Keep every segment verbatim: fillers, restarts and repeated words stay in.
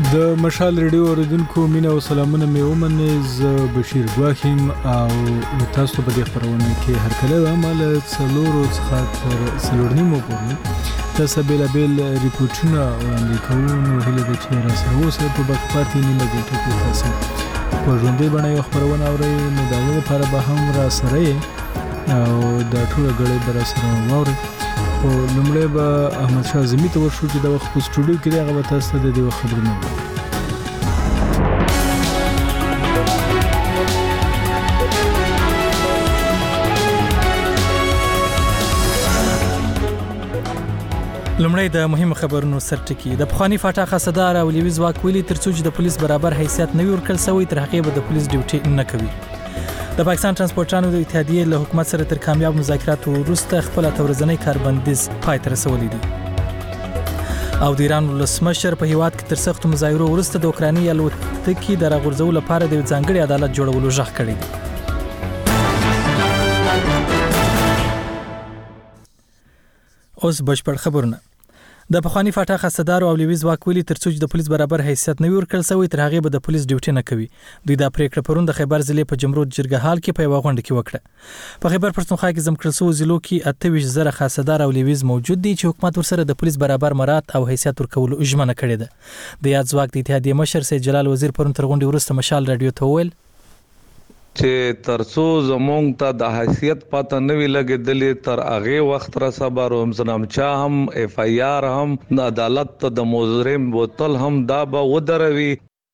د مشال ریډیو اوریدونکو مینه او سلامونه مې ومنئ. زه بشیر ګواخیم او تاسو په دې خپرونه کې هر کله مال څلورو څخه تر څلور نیمو پورې تاسو بېلابېل ریپورټونه وړاندې کوو. نو هیله ده چې راسره اوسئ په باقي پاتې نیمه ګنټه کې تاسو په ژوندۍ بڼه یو خپرونه اورئ. نو د هغې لپاره به هم راسره یې او دا ټوله ګړۍ به راسره واورئ. خو لومړی به احمدشاه اعظمي ته ورشو چې د وخت په سټوډیو کې دی، هغه به تاسو ته د دې وخت خبرونه وکړي. لومړی د مهمو خبرونو سرټکی. د پخوانی فاټا خاصدار او لیوي ځواک ویلي ترڅو چې د پولیس برابر حیثیت نه وي ورکړل شوی تر هغې به د پولیس ډیوټي نه کوي. د پاکستان ترانسپورټرانو د اتحادیې له حکومت سره تر کامیاب مذاکراتو وروسته خپل اتورزنۍ کاربندیز پای ته رسولی دی. او د ایران ولسمشر په هیواد کې تر سختو مظاهرو وروسته د اوکراني الوتکې د راغورځولو لپاره د ځانګړي عدالت جوړولو غږ کړی دی. اوس بشپړ خبرونه. د پخوانی فاټا خاصدار او لیوي ځواک ویلي ترڅو چې د پولیس برابر حیثیت نه وي ورکړل شوی تر هغې به د پولیس ډیوټي نه کوي. دوی دا پریکړه پرون د خیبر ضلع په جمرود جرګه حال کې په یوه غونډه کې وکړه. په خیبر پښتونخوا کې ځم کړل شوو ضلعو کې اته ویشت زره خاصدار او لیویز موجود دي چې حکومت ورسره د پولیس برابر مراعات او حیثیت ورکولو ژمنه کړې ده. د یاد ځواک د اتحادیې مشر سید جلال وزیر پرون تر غونډې وروسته مشال راډیو ته وویل چې ترڅو زمونږ ته د حیثیت پته نه وي لګېدلې تر هغې وخت را صبر هم زنامچا هم اف آی آر هم د عدالت ته د مجرم بوتل هم دا به ودروي.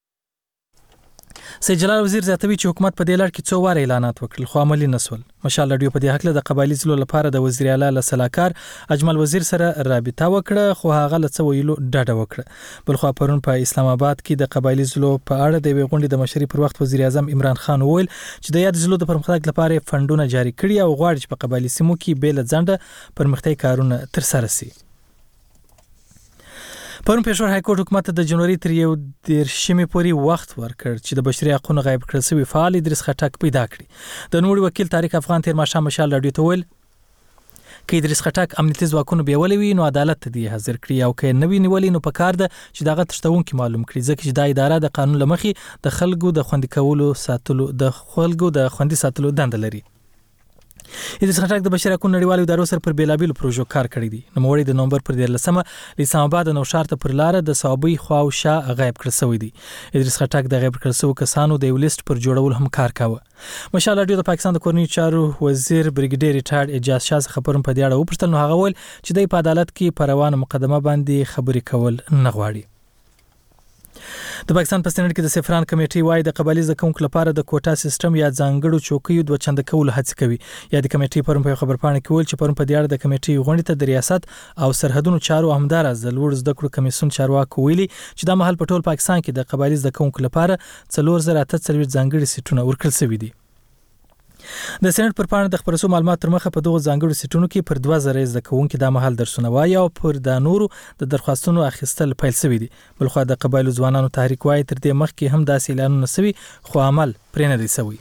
سید جلال وزیر زیاتوي چې حکومت په دې لړ کې څو واره اعلانات وکړل خو عملي نه شول. مشال راډیو په دې هکله د قبایلي ضلعو لپاره د وزیر اعلی له سلاکار اجمل وزیر سره رابطه وکړه خو هغه له څه ویلو ډډه وکړه. بلخوا پرون په اسلام آباد کې د قبایلي ضلعو په اړه د یوې غونډې د مشرۍ پر وخت وزیر اعظم عمران خان وویل چې د یاد ضلعو د پرمختګ لپاره فنډونه جاري کړي او غواړي چې په قبایلي سیمو کې بې له ځنډه پرمختیايي کارونه ترسره شي. پرون پېښور های کورټ حکومت د جنوري تر یو دېرشمې پورې وخت ورکړ چې د بشري حقوقو غایب کړل شوي فعال ادریس خټک پیدا کړي. د نوموړي وکیل طارق افغان تېر ماښام مشال راډیو ته ویل که ادریس خټک امنیتي ځواکونو بیولې وي نو عدالت ته دې حاضر کړي او که یې نه وي نیولې نو پکار ده چې د هغه تښتونکي معلوم کړي ځکه چې دا اداره د قانون له مخې د خلکو د خوندي کولو ساتلو د خلکو د خوندي ساتلو دنده لري. ادریس خټک د بشري حقوقو نړیوالو ادارو سره پر بیلابېلو پروژو کار کړی دی. نوموړی د نومبر پر دیارلسمه له اسلام آباد او نوشهر ته پر لاره د صوابۍ خوا او شا غایب کړل شوی دی. ادریس خټک د غایب کړل شوو کسانو د یو لیست پر جوړولو هم کار کاوه. مشال راډیو د پاکستان د کورنیو چارو وزیر بریګیډیر ریټایرډ اعجاز شاه څخه پرون په دې اړه وپوښتل نو هغه وویل چې دی په عدالت کې په روانه مقدمه باندې خبرې کول نه غواړي. د پاکستان په سېنات کې د سفران کمیټې وايي د قبایلي زده کوونکو لپاره د کوټا سیستم یا ځانګړو چوکیو دوه چنده کولو هڅې کوي. یا د کمیټې پرون په خبرپاڼه کې ویل چې پرون په دې اړه د کمیټې غونډې ته د ریاست او سرحدونو چارو همداراز د لوړ زده کړو کمیسیون چارواکو ویلي چې دا مهال په ټول پاکستان کې د قبایلي زده کوونکو لپاره څلور زره اته څلوېښت ځانګړي سیټونه ورکړل شوي دي. د سېنات پر پاڼه د خبرسو معلومات تر مخه په دغو ځانګړو سیټونو کې پر دوه زره زده کوونکي دا مهال درسونه وایي او پر دا نورو د درخواستونو اخیستل پیل شوي دي. بلخوا د قبایلو ځوانانو تحریک وایي تر دې مخکې هم داسې اعلانونه شوي خو عمل پرې نه دی شوی.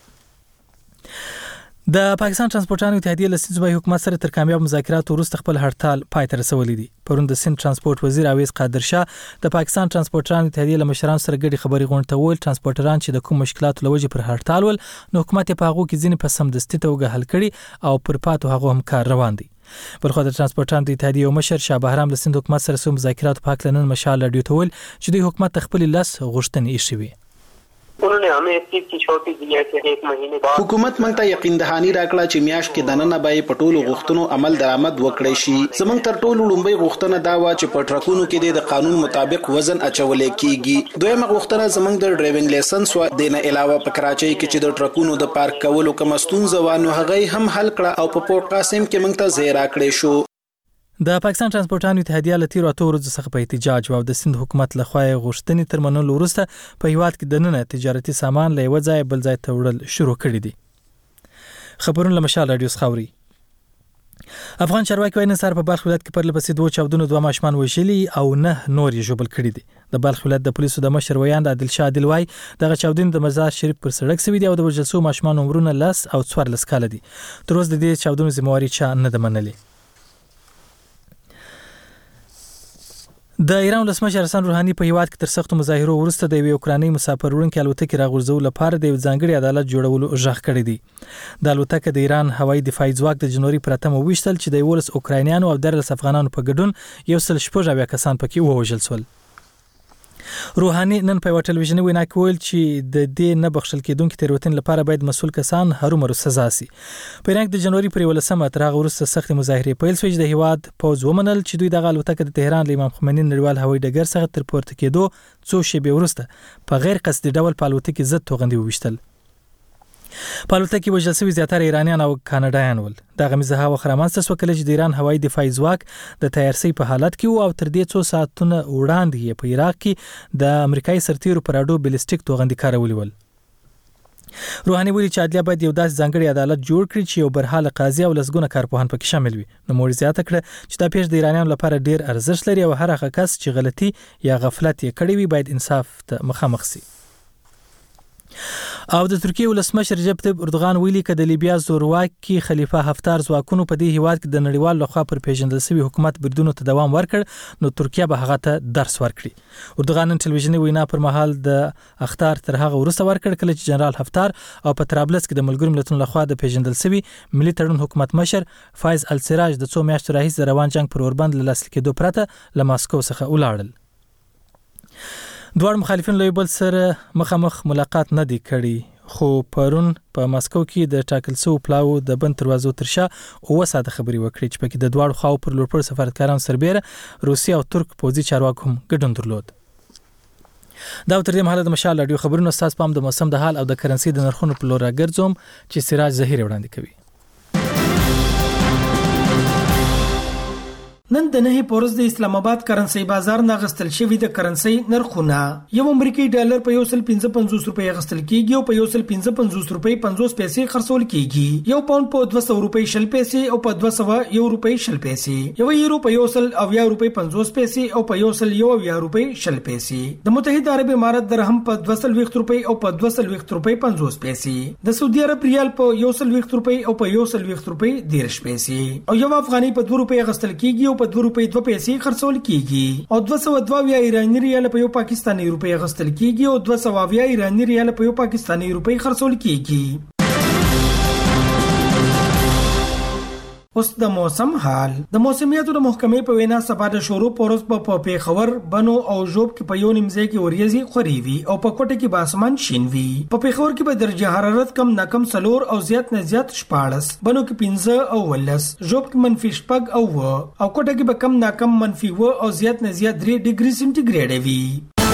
د پاکستان ترانسپورټرانو اتحادیې له سیند صوبایي حکومت سره تر کامیاب مذاکراتو وروسته خپل هړتال پای ته رسولی دی. پرون د سیند ترانسپورټ وزیر اویس قادر شاه د پاکستان ترانسپورټرانو اتحادیې له مشرانو سره ګډې خبرې غونډې ته وویل ترانسپورټران چې د کوم مشکلاتو له وجې پر هړتال ول نو حکومت یې په هغو کې ځینې په سمدستي توګه حل کړي او پر پاتو هغو هم کار روان دی. بلخوا د ترانسپورټرانو د اتحادیې یو مشر شاه بهرام له سیند حکومت سره سوم مذاکراتو په هکله نن مشال راډیو ته ویل چې دوی حکومت ته خپلې لس غوښتنې ایښې وې. उन्होंने हमें इस चीज की छोटी दी है कि एक महीने बाद حکومت مونږ ته یقین دهانی راکړه چې میاشت کې دننه به په ټولو غوښتنو عمل درآمد وکړي شي. زمونږ تر ټولو لومړی غوښتنه دا و چې په ټرکونو کې د قانون مطابق وزن اچول کیږي. دویمه غوښتنه زمونږ د ډرایوینګ لایسنس و دینه علاوه په کراچۍ کې چې د ټرکونو د پارک کولو کوم ستونزه و نو هغه هم حل کړه او په پورت قاسم کې مونږ ته ځای راکړی شو. د پاکستان ترانسپورټرانو اتحادیه له تیرو اتو ورځو څخه په احتجاج او د سند حکومت له خوا غوښتنې تر منلو وروسته په هیواد کې دننه تجارتي سامان له یوه ځایه بل ځای ته وړل شروع کړي دي. خبرونه له مشال راډیو څخه اوري. افغان چارواکي وايي نن سهار په بلخ ولایت کې پرله پسې دوه چاودنو دوه ماشومان وژلي او نه نور یې ژوبل کړي دي. د بلخ ولایت د پولیسو د مشر ویاند عادل شاه عادل وايي دغه چاودنې د مزار شریف پر سړک شوي دي او د وژل شوو ماشومان عمرونه لس او څوارلس کاله دي. تر اوسه د دې چاودنو ذمهواري چا نه ده منلې. د ایران ولسمشر حسن روحاني په هیواد کې تر سختو مظاهرو وروسته د یوې اوکراني مسافر وړونکي الوتکې راغورځولو لپاره د یو ځانګړي عدالت جوړولو غږ کړی دی. د الوتکې د ایران هوایي دفاعي ځواک د جنوري پر اتمه ویشتل چې د یولس اوکراینیانو او دیارلس افغانانو په ګډون یو سل شپږ اویا کسان پکې ووژل شول. روحاني نن په یوه ټلویزیوني وینا کې ویل چې د دې نه بخښل کېدونکې تېروتنې لپاره باید مسؤل کسان هرومرو سزا سي. په ایران کې د جنوري پر یولسمه تر هغه وروسته سختې مظاهرې پیل شوې چې د هیواد پوځ ومنل چې دوی دغه الوتکه د تهران له امام خمیني نړیوال هوایي ډګر څخه تر پورته کېدو څو شېبې وروسته په غیر قصدي ډول په الوتکې ضد توغندي وویشتل. په الوتکې وژل شوي زیاتره ایرانیان او کاناډایان ول. دغه مزه وخت رامنځته شوه کله چې د ایران هوایي دفاعي ځواک د تیارسۍ په حالت کې و او تر دې څو ساعتونه وړاندې یې په عراق کې د امریکایي سرتیرو پر اډو بلیسټیک توغندي کارولي ول. روحاني ویلي چې عدلیه باید یو داسې ځانګړی عدالت جوړ کړي چې یو برحاله قاضي او لسګونه کارپوهان پکې شامل وي. نوموړي زیاته کړه چې دا پیښه د ایرانیانو لپاره ډیر ارزښت لري او هر هغه کس چې غلطي یا غفلت یې کړی وي باید انصاف ته مخامخ شي. او د ترکیه ولسمشر رجب طیب اردوغان ویلي چې د لیبیا زورواکي خلیفه حفتار ځواکونو په دې هیواد کې د نړیوال لخوا پر پیژندل شوی حکومت بریدونو ته دوام ورکړ نو ترکیه به هغه ته درس ورکړي. اردوغان نن ټلویزیوني وینا پر مهال د اختار تر هغه وروسته ورکړ کله چې جنرال حفتار او په طرابلس کې د ملګرو ملتونو لخوا د پیژندل شوی ملي تړون حکومت مشر فایز السراج د څو میاشتو راهیسې د روان جنگ پر اوربند له لاسلیک کېدو پرته له ماسکو څخه ولاړل. دوه مخالفین له بل سره مخامخ ملاقات نه دی کړی خو پرون په ماسکو کې د ټاکل شوی پلاو د بند دروازو تر شا اوه ساعته خبري وکړي چې پکې د دواړو خواو پر لورپر سفارتکاران سربېره روسیا او ترک پوځي چارواکو هم ګډون درلود. دا تر دې مهاله د مشال رادیو خبرونو استاد پام د موسم د حال او د کرنسي د نرخونو په لور راګرځوم چې سراج زهیر وړاندې کوي. نن د نه پورز د اسلام آباد کرنسي بازار نه غستل شوی د کرنسي نرخونه یو امریکایي ډالر په یو سل پنځه پنځوس روپۍ غستل کیږي او په یو سل پنځه پنځوس روپۍ پنځوس پیسې خرڅول کیږي. یو پاوند په دوه سوه روپۍ شل پیسې او په دوه سوه یو روپۍ شل پیسې. یو یورو په یو سل اویا روپۍ پنځوس پیسې او په یو سل یو اویا روپۍ شل پیسې. د متحده عرب امارات درهم په دوه سل ویشت روپۍ او په دوه سل ویشت روپۍ پنځوس پیسې. د سعودي عرب ریال په یو سل ویشت روپۍ او په یو سل ویشت روپۍ دېرش پیسې. او یو افغاني په دوه روپۍ غستل کیږي او په دوه روپۍ دوه پیسې خرڅول کیږي. او دوه سوه دوه اویا ایراني ریال په یو پاکستاني روپۍ غستل کیږي او دوه سوه اویا ایراني ریال په یو پاکستاني روپۍ خرڅول کیږي. اوس د موسم حال. د موسمیاتو د محکمې په وینا سبا د شروع پورس په پیښور بنو او ژوب کې په یو نیمځای کې وریځي خوري وي او په کوټه کې به اسمان شین وي. په پیښور کې به درجه حرارت کم نه کم سلور او زیات نه زیات شپاړس، بنو کې پنځه او ولس، ژوب کې منفي شپږ او و او کوټه کې به کم نه کم منفي و او زیات نه زیات درې ډیګري سنټیګریډ وي.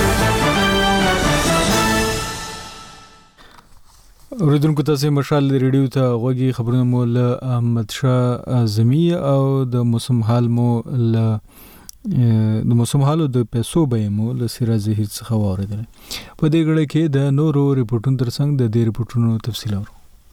اوریدونکو تاسو مشال ریډیو ته غوږی خبرونه مو له احمد شاه زمي او د موسم حال مو له د موسم حال او د پیسو به مو له سراج زهیر څخه واوریدل. په دې غړي کې د نورو ریپورتونو ترڅنګ د دې ریپورتونو تفصیل اورو.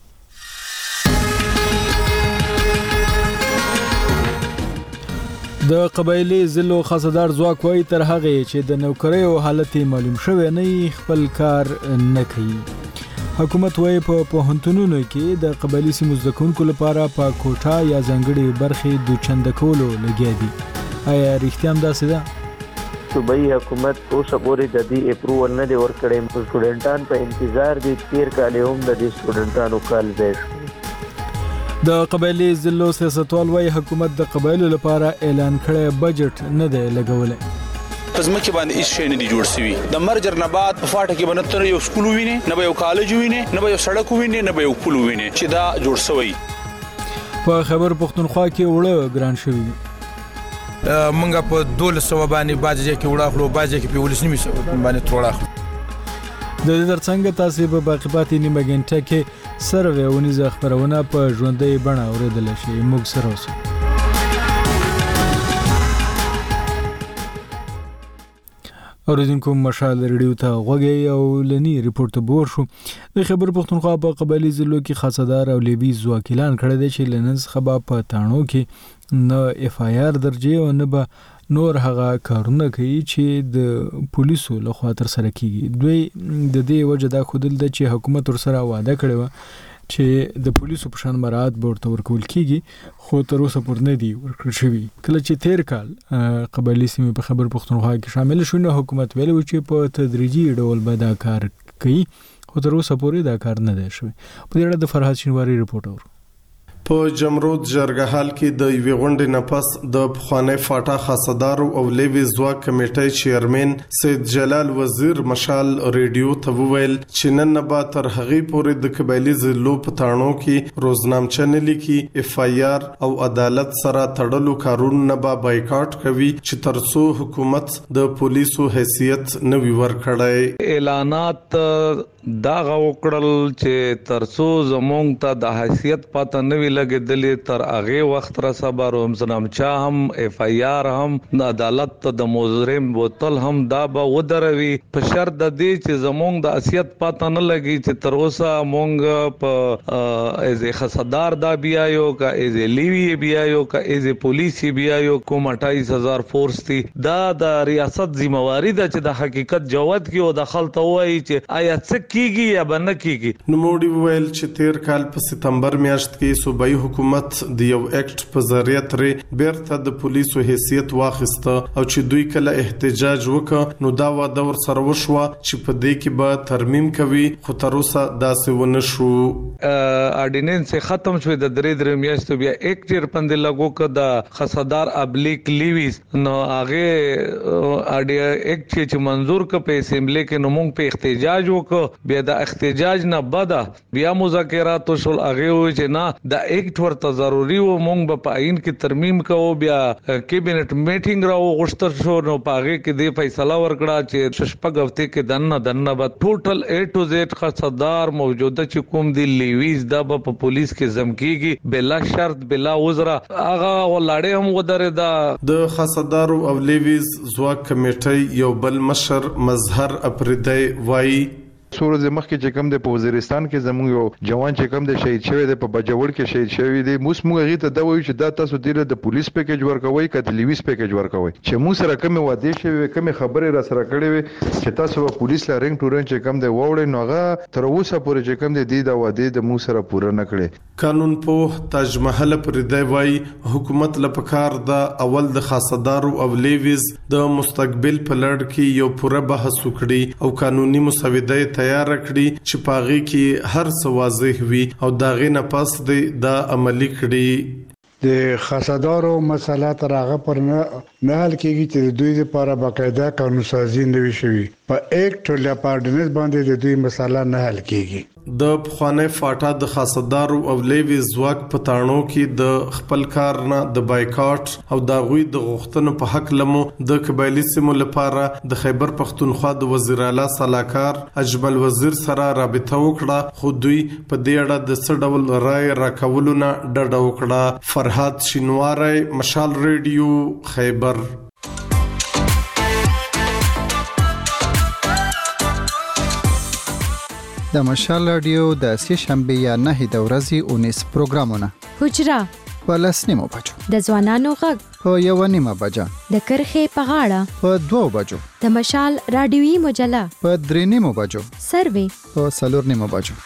د قبایلی ضلع خاصدار ځواک وایي تر هغه چې د نوکریو حالت معلوم شوی نه خپل کار نه کوي. حکومت وایي په پوهنتونونو کې د قبایلی سیمو زده کوونکو لپاره په کوټا یا ځانګړي برخې دوچنده کولو لګیا دي. آیا رښتیا هم داسې ده؟ صوبایي حکومت اوسه پورې د دې اپروول نه دی ورکړی. سټوډنټان په انتظار دي. تیر کال هم د دې سټوډنټانو کال ځای شو. د قبایلی ضلع سیاستوال وایي حکومت د قبایلو لپاره اعلان کړی بجټ نه دی لګولی. پزمکه باندې هیڅ شی نه دی جوړ شوی. د مرجر نه بعد په فاټه کې بنتر یو سکول ویني، نه به یو کالج ویني، نه به یو سړک ویني، نه به یو پل ویني چې دا جوړ شوی. په خبر پښتونخوا کې وړه ګران شوی دی. منګه په دولس سو باندې باجه کې وړه خلو باجه کې په ولس نیمه باندې تروړه. د دې ترڅنګ تاسو په باقیباتي نیمه غنټه کې سروې ونیزه خبرونه په ژوندۍ بڼه اوریدل شي. موږ سره اوسئ. اوریدونکو مشال ریډیو ته غوږی او لنی ریپورت بور شو. د خبر پښتونخوا په قبایلی ضلعو کې خاصدار او لیبي ځواک اعلان کړی دی چې لنز خبا په تانو کې نه اف آی آر درجه او نه به نور هغه کارونه کوي چې د پولیسو لخوا تر سره کیږي. دوی د دې وجه دا خودل د چې حکومت ور سره وعده کړی و چې د پولیسو په شان مراد ورته ورکول کیږي خو تر اوسه پورې نه دی ورکړل شوی. کله چې تیر کال قبایلی سیمې په خیبر پختونخوا کې شامل شونه حکومت ویلو چې په تدریجي ډول به دا کار کوي خو تر اوسه پورې دا کار نه دی شوی. په دې اړه د فرهاد شینواری رپورټ اورو. په جمرود جرګهال کې د یوې غونډې نه پس د پخوانی فاټا خاصدارو او لیوي ځواک کمیټې چیرمن سید جلال وزیر مشال ریډیو ته وویل چې نن به تر هغې پورې د قبایلی ضلعو په تاڼو کې روزنامچه نه لیکي، اف آی آر او عدالت سره تړلو کارونه نه به بایکاټ کوي چې ترڅو حکومت د پولیسو حیثیت نه وي ورکړی. اعلانات دا غوکړل چې ترڅو زمونږ ته د حیثیت پاته نه وي لګېدلې تر هغه وخت را صبر هم زنامچا هم اف آی آر هم د عدالت ته د مجرم بوتل هم دا به ودروي په شرط د دې چې زمونږ د حیثیت پاته نه لګي چې تر اوسه مونږ په از خصدار دا بیايو کا از لیوی بیايو کا از پولیسي بیايو کوم اٹھائیس ہزار فورس دي دا د ریاست ذمہواری ده چې د حقیقت جواد کی او د خلک وایي چې آیا څه کیږي یا بنه کیږي. نو موډي ویل چې تیر کال په سپتمبر میاشت کې صوبایي حکومت د یو اکټ په ذریعہ ترې بیرته د پولیسو حیثیت واخیسته او چې دوی کله احتجاج وکړ نو دا واده ور سره وشو چې په دې کې به ترمیم کوي خو تر اوسه داسې ونه شو. اډیننس ختم شو د درې درې میاشتو بیا اکټ پندې لګو ک د خصدار ابلیک لیویز نو هغه اډیا اکټ چې منظور ک په اسمبلی کې نو موږ په احتجاج وکړ بیا د احتجاج نه بعد بیا مذاکرات شول هغه و چې نه د اکټ ورته ضروری و مونږ په پاین کې ترمیم کوو بیا کیبنټ میټینګ راو غوښتل شو نو پاغه کې د فیصله ورکړه چې شپږ هفته کې دنه دنه به ټوټل اے ټو زیډ خصدار موجوده چې کوم دی لیویز دا په پولیس کې زمکیږي بلا شرط بلا عذر هغه ولاړې هم ودره دا د خصدار او لیویز ځواک کمیټې یو بل مشر مظهر اپریدی وای سورز مخکې چې کوم د وزیرستان کې زموږ یو جوان چې کوم د شهید شوی د په بجوړ کې شهید شوی دی موږ موږ غي ته دا وایو چې دا تاسو ډیره د پولیس پیکیج ورکوي کته لیویس پیکیج ورکوي چې موږ سره کوم واده شوی کوم خبره را سره کړې وي چې تاسو په پولیس لا رنګ ټورن چې کوم د ووړې نوغه تر اوسه پورې چې کوم د دې د واده د موږ سره پوره نه کړي. قانون په تاج محل پر دی وای حکومت لپاره د اول د خاصدارو او لیویز د مستقبل په لړ کې یو پوره بحث وکړي او قانوني مسوده تیار کړي چې پاغي کې هر څه واضح وي او داغه نه پس دی دا عملی کړي. د خاصدارو مسله تر هغه پر نه نه حل کېږي چې دوی لپاره باقاعده قانون سازي نه وي شوی په اکټ لپاره باندې د دوی مسله نه حل کېږي. د پخوانی فاټا د خاصدارو او لیوی ځواک په تاڼو کې د خپل کار نه د بایکاټ او د غوي د غوښتنو په حق لمو د قبایلی سیمو لپاره د خیبر پختونخوا د وزیر اعلی صلاحکار اجمل وزیر سره رابطه وکړه خو دوی په دې اړه د څه ډول رائے راکولو نه ډډه وکړه. فرهاد شینواری مشال ریډیو خیبر. د مشال رادیو د سې شنبه یا نه د ورځې اونیس پروګرامونه حجره په لسنیمو بجو د ځوانانو غږ په یو نیمه بجه د کرخې په غاړه په دوه بجو د مشال رادیوي مجله په درې نیمو بجو سروي په څلور نیمو بجو.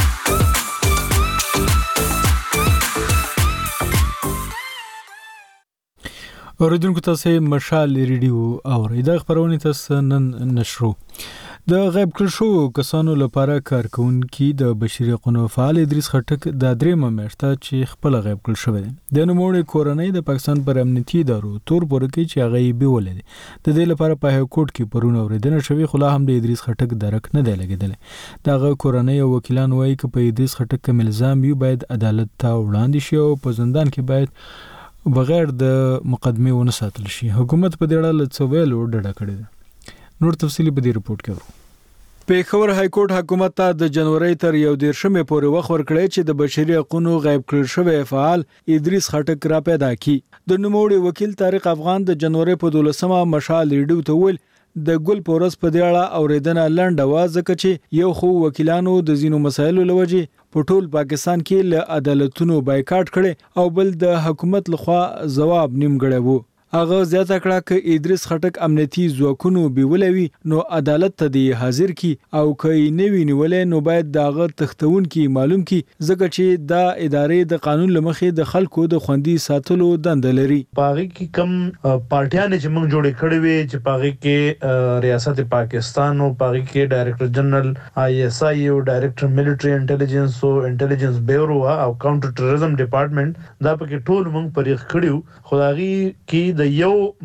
اوریدونکو تاسو مشال ریډیو اورئ د خبرونه تاسو نن نشرو د غیب کړل شو کسانو لپاره کارکونکي د بشري حقوقو فعال ادریس خټک د درېمه میاشته چې خپل غیب کړل شو د نوموړي کورنۍ د پاکستان پر امنیتي ادارو تور پورکي چې هغه به ولید د دې لپاره په هاي کورټ کې پرونه اوریدنه شوی خو لا هم د ادریس خټک درک نه دی لګیدل دغه کورنۍ او وکیلان وایي چې په ادریس خټک کوم الزام یو باید عدالت ته وړاندې شي او په زندان کې باید بغیر د مقدمه ونه ساتل شي. حکومت په دې اړه لڅویل ډډه کړې ده. نور تفصیلی په دې رپورت کې ورو. پیښور های کورټ حکومت ته د جنوري تر یو دیرشمې پورې وخت ورکړی چې د بشري حقوقو غیب کړل شوی فعال ادریس خټک را پیدا کی. د نوموړي وکیل طارق افغان د جنوري په دولسمه مشال ریډیو ته ویل د ګل پورس په دی اړه اوریدنه لنډه وازه کچې یو خو وکیلانو د زینو مسایلو لوجي په ټول پاکستان کې له عدالتونو بایکاټ کړي او بل د حکومت لخوا جواب نیم غړي وو. هغه زیاته کړه ک ادریس خټک امنیتي ځواکونو بیولوي نو عدالت ته دی حاضر کی او کای نوی نیولې نو باید داغه تختون کی معلوم کی ځکه چې دا ادارې د قانون لمخې د خلکو د خوندي ساتلو دند لري. پاغي کی کم پارټیان چې موږ جوړې کړې وي چې پاغي کې ریاست پاکستان او پاغي کې ډایریکټر جنرال آی ایس آی او ډایریکټر ملټری انټيليجنس او انټيليجنس بیورو او کاونټر ټیرریزم ډپارټمنټ دا پکې ټول موږ پریخ کړیو خدایي کې د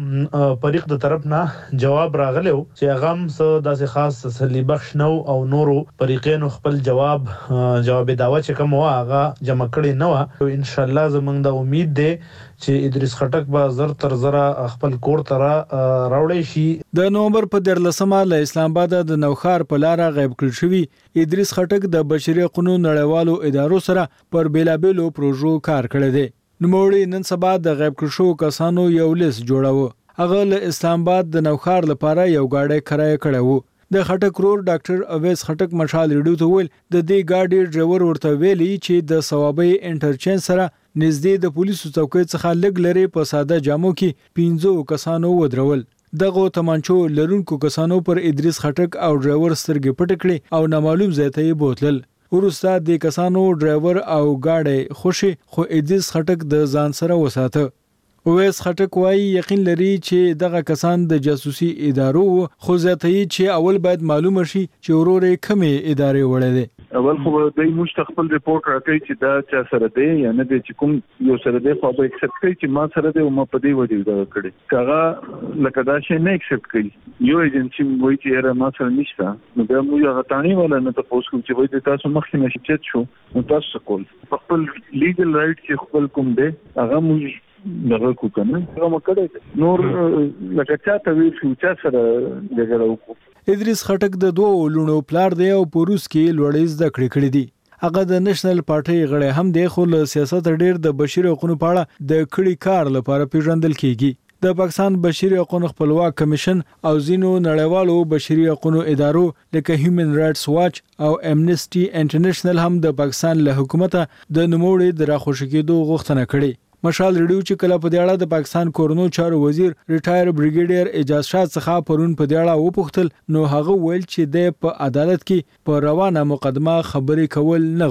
یو پریخ د طرف نه جواب راغلو چې هغه هم څه داسې خاص تسلی بخش نو او نورو پریقینو خپل جواب جواب داوا چې کوم هغه جمع کړي نو ان شاء الله زمونږ د امید ده چې ادریس خټک به زر تر زره خپل کور تر راوړی شي. د نومبر په درلسمه له اسلام آباد د نوخار په لار غیب کړل شوی ادریس خټک د بشري حقوقو نړیوالو ادارو سره پر بیلابېلو پروژو کار کړی دی. نوموړي نن سبا د غیب کړل شو کسانو یو لیست جوړاوه. هغه له اسلام آباد د نوخار لپاره یو گاډي کرایه کړو. د خټک رور ډاکټر اویس خټک مشال ریډیو ته ویل د دې گاډي ډرایور ورته ویلي چې د ثوابي انټرچینج سره نږدې د پولیسو چوکۍ څخه لګ لري په ساده جامو کې پنځو کسانو ودرول. دغه تمانچو لرونکو کسانو پر ادریس خټک او ډرایور سترګې پټ کړې او نامعلوم ځای ته یې بوتلل. ورسته د کسانو ډرایور او گاډي خوشي خو ادریس خټک د ځان سره وساته. اویس خټک وايي یقین لري چې دغه کسان د جاسوسي ادارو خو ځاتې چې اول باید معلومه شي چې ورورې کمې ادارې وړې دي. اول خو د مستقبل ریپورت راکړي چې دا چا سره دی یا نه دی چې کوم یو سره دی خو به ایکسپټ کوي چې ما سره دی او ما په دې وجه دا کړی کاغه لکه دا شی نه ایکسپټ کوي یو ایجنسی وایي چې را ما سره نشته نو بیا موږ هغه تانی ولا نه تاسو کوم چې وایي تاسو مخکې نشئ چې شو نو تاسو کول خپل لیګل رائټ چې خپل کوم دی هغه موږ دغه کو کنه هغه مکړه نور لکه چاته وی چې چا سره دغه وکړو. ادریس خټک د دوه لونو پلار دی او پروس کې لوړې زده کړې کړې دي. هغه د نېشنل پارټي غړی هم دی خو له سیاست ډیر د بشري حقوقو په اړه د کړي کار لپاره پیژندل کیږي. د پاکستان بشري حقوقو خپلواک کمیشن او ځینو نړیوالو بشري حقوقو ادارو لکه هیومن رائټس واچ او امنیسټي انټرنیشنل هم د پاکستان له حکومت د نوموړي د راخوشي کېدو غوښتنه کړې. مشال ریډیو چې کله په دې اړه د پاکستان کورونو چارو وزیر ریټایر بریګیډیر اعجاز شاه څخه پرون په دې اړه وپوښتل نو هغه ویل چې د په عدالت کې په روانه مقدمه خبرې کول نه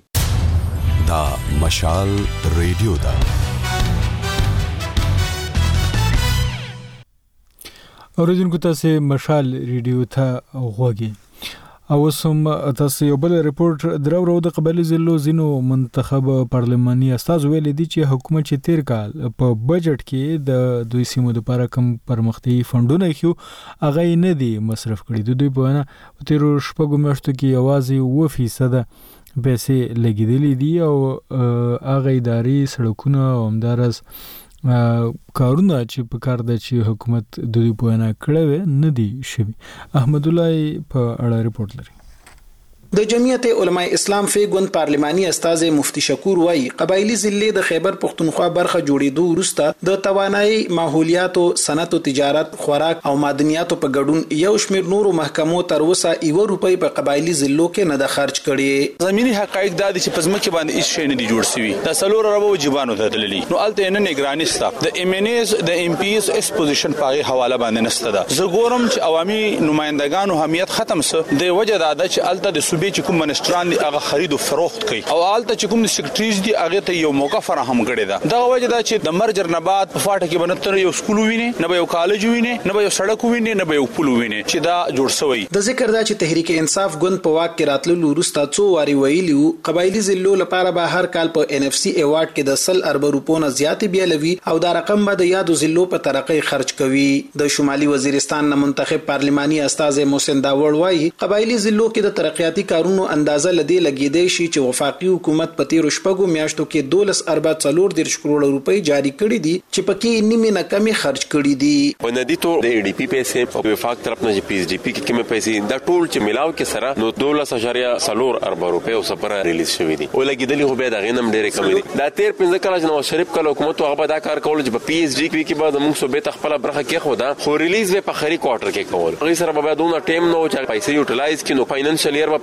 غواړي. دا مشال ریډیو دا اوریدونکو تاسو مشال ریډیو ته غوږی او سم تاسو یو بل ریپورت درو ورو د قبایلی ضلعو زینو منتخب پارلماني استاد ویل دي چې حکومت چې تیر کال په بجټ کې د دوی سیمو لپاره کم پرمختي فندونه خو هغه نه دي مصرف کړي. د دوی په اړه تیر شپږو میاشتو کې یوازې اووه فیصد پیسې لګیدلې دي او هغه اداري سړکونه او همدارس کارونه چې په کار د چې حکومت د دوی په اړه کړو نه دي شوی. احمد الله په اړه ریپورت لري. د جمعیت علماء اسلام فیګون پارلماني استاد مفتی شکور وای قبایلی ضلع د خیبر پختونخوا برخه جوړېدو وروسته د توانایي ماحولیات او صنعت او تجارت خوراک او معدنیات په ګډون یو شمېر نورو محکمو تر اوسه یو روپۍ په قبایلی ضلعو کې نه د خرج کړي. زميني حقایق د دې چې پزمکه باندې هیڅ شی نه دی جوړ شوی د سلور ربو جوانو ته دللی نو الته نه نگرانی ستا د ام ان ایز د ام پی ایس اکسپوزیشن پاغي حواله باندې نسته ده. زه ګورم چې عوامي نمائندگانو همیت ختم سه د وجه د چې الته د صوبې چې کوم منستران دی هغه خرید او فروخت کوي او الته چې کوم سیکریټریز دی هغه ته یو موقع فراهم کړي ده. دا وجه دا چې د مرجر نه بعد په فاټه کې بنتر یو سکول ویني نه به یو کالج ویني نه به یو سړک ویني نه به یو پل ویني چې دا جوړ شوی. د ذکر دا چې تحریک انصاف ګوند په واک کې راتللو وروسته څو واری ویلیو قبایلی ضلعو لپاره به هر کال په ان اف سی ایوارډ کې د سل ارب روپو نه زیات بیلوي او دا رقم به د یادو ضلعو په ترقې خرج کوي. د شمالي وزیرستان نه منتخب پارلماني استاد محسن داوړ وایي قبایلی ضلعو کې د ترقیاتي کارونو اندازه لدی لګیدې شي چې وفاقي حکومت په تیر شپږو میاشتو کې دولس اربع څلور دیرش کروڑ روپۍ جاری کړي دي چې پکې نیمه نه کمی خرج کړي دي. په ندی تو د ای ډی پی پیسې او وفاق طرف نه پی ایس ډی پی کې کومه پیسې دا ټول چې ملاو کې سره نو دولس اشاریه څلور اربع روپۍ او سپره ریلیز شوې دي او لګیدلې خو به دا غنم ډېرې کم دي. دا تیر پنځه کال نواز شریف کله حکومت هغه دا کار کول چې په پی ایس ډی کې بعد موږ صوبې تخپل برخه کې خو دا خو ریلیز به په خري کوارټر کې کول. هغه سره به دونه ټیم نو چې پیسې یوټیلایز کینو فاینانشل ایئر په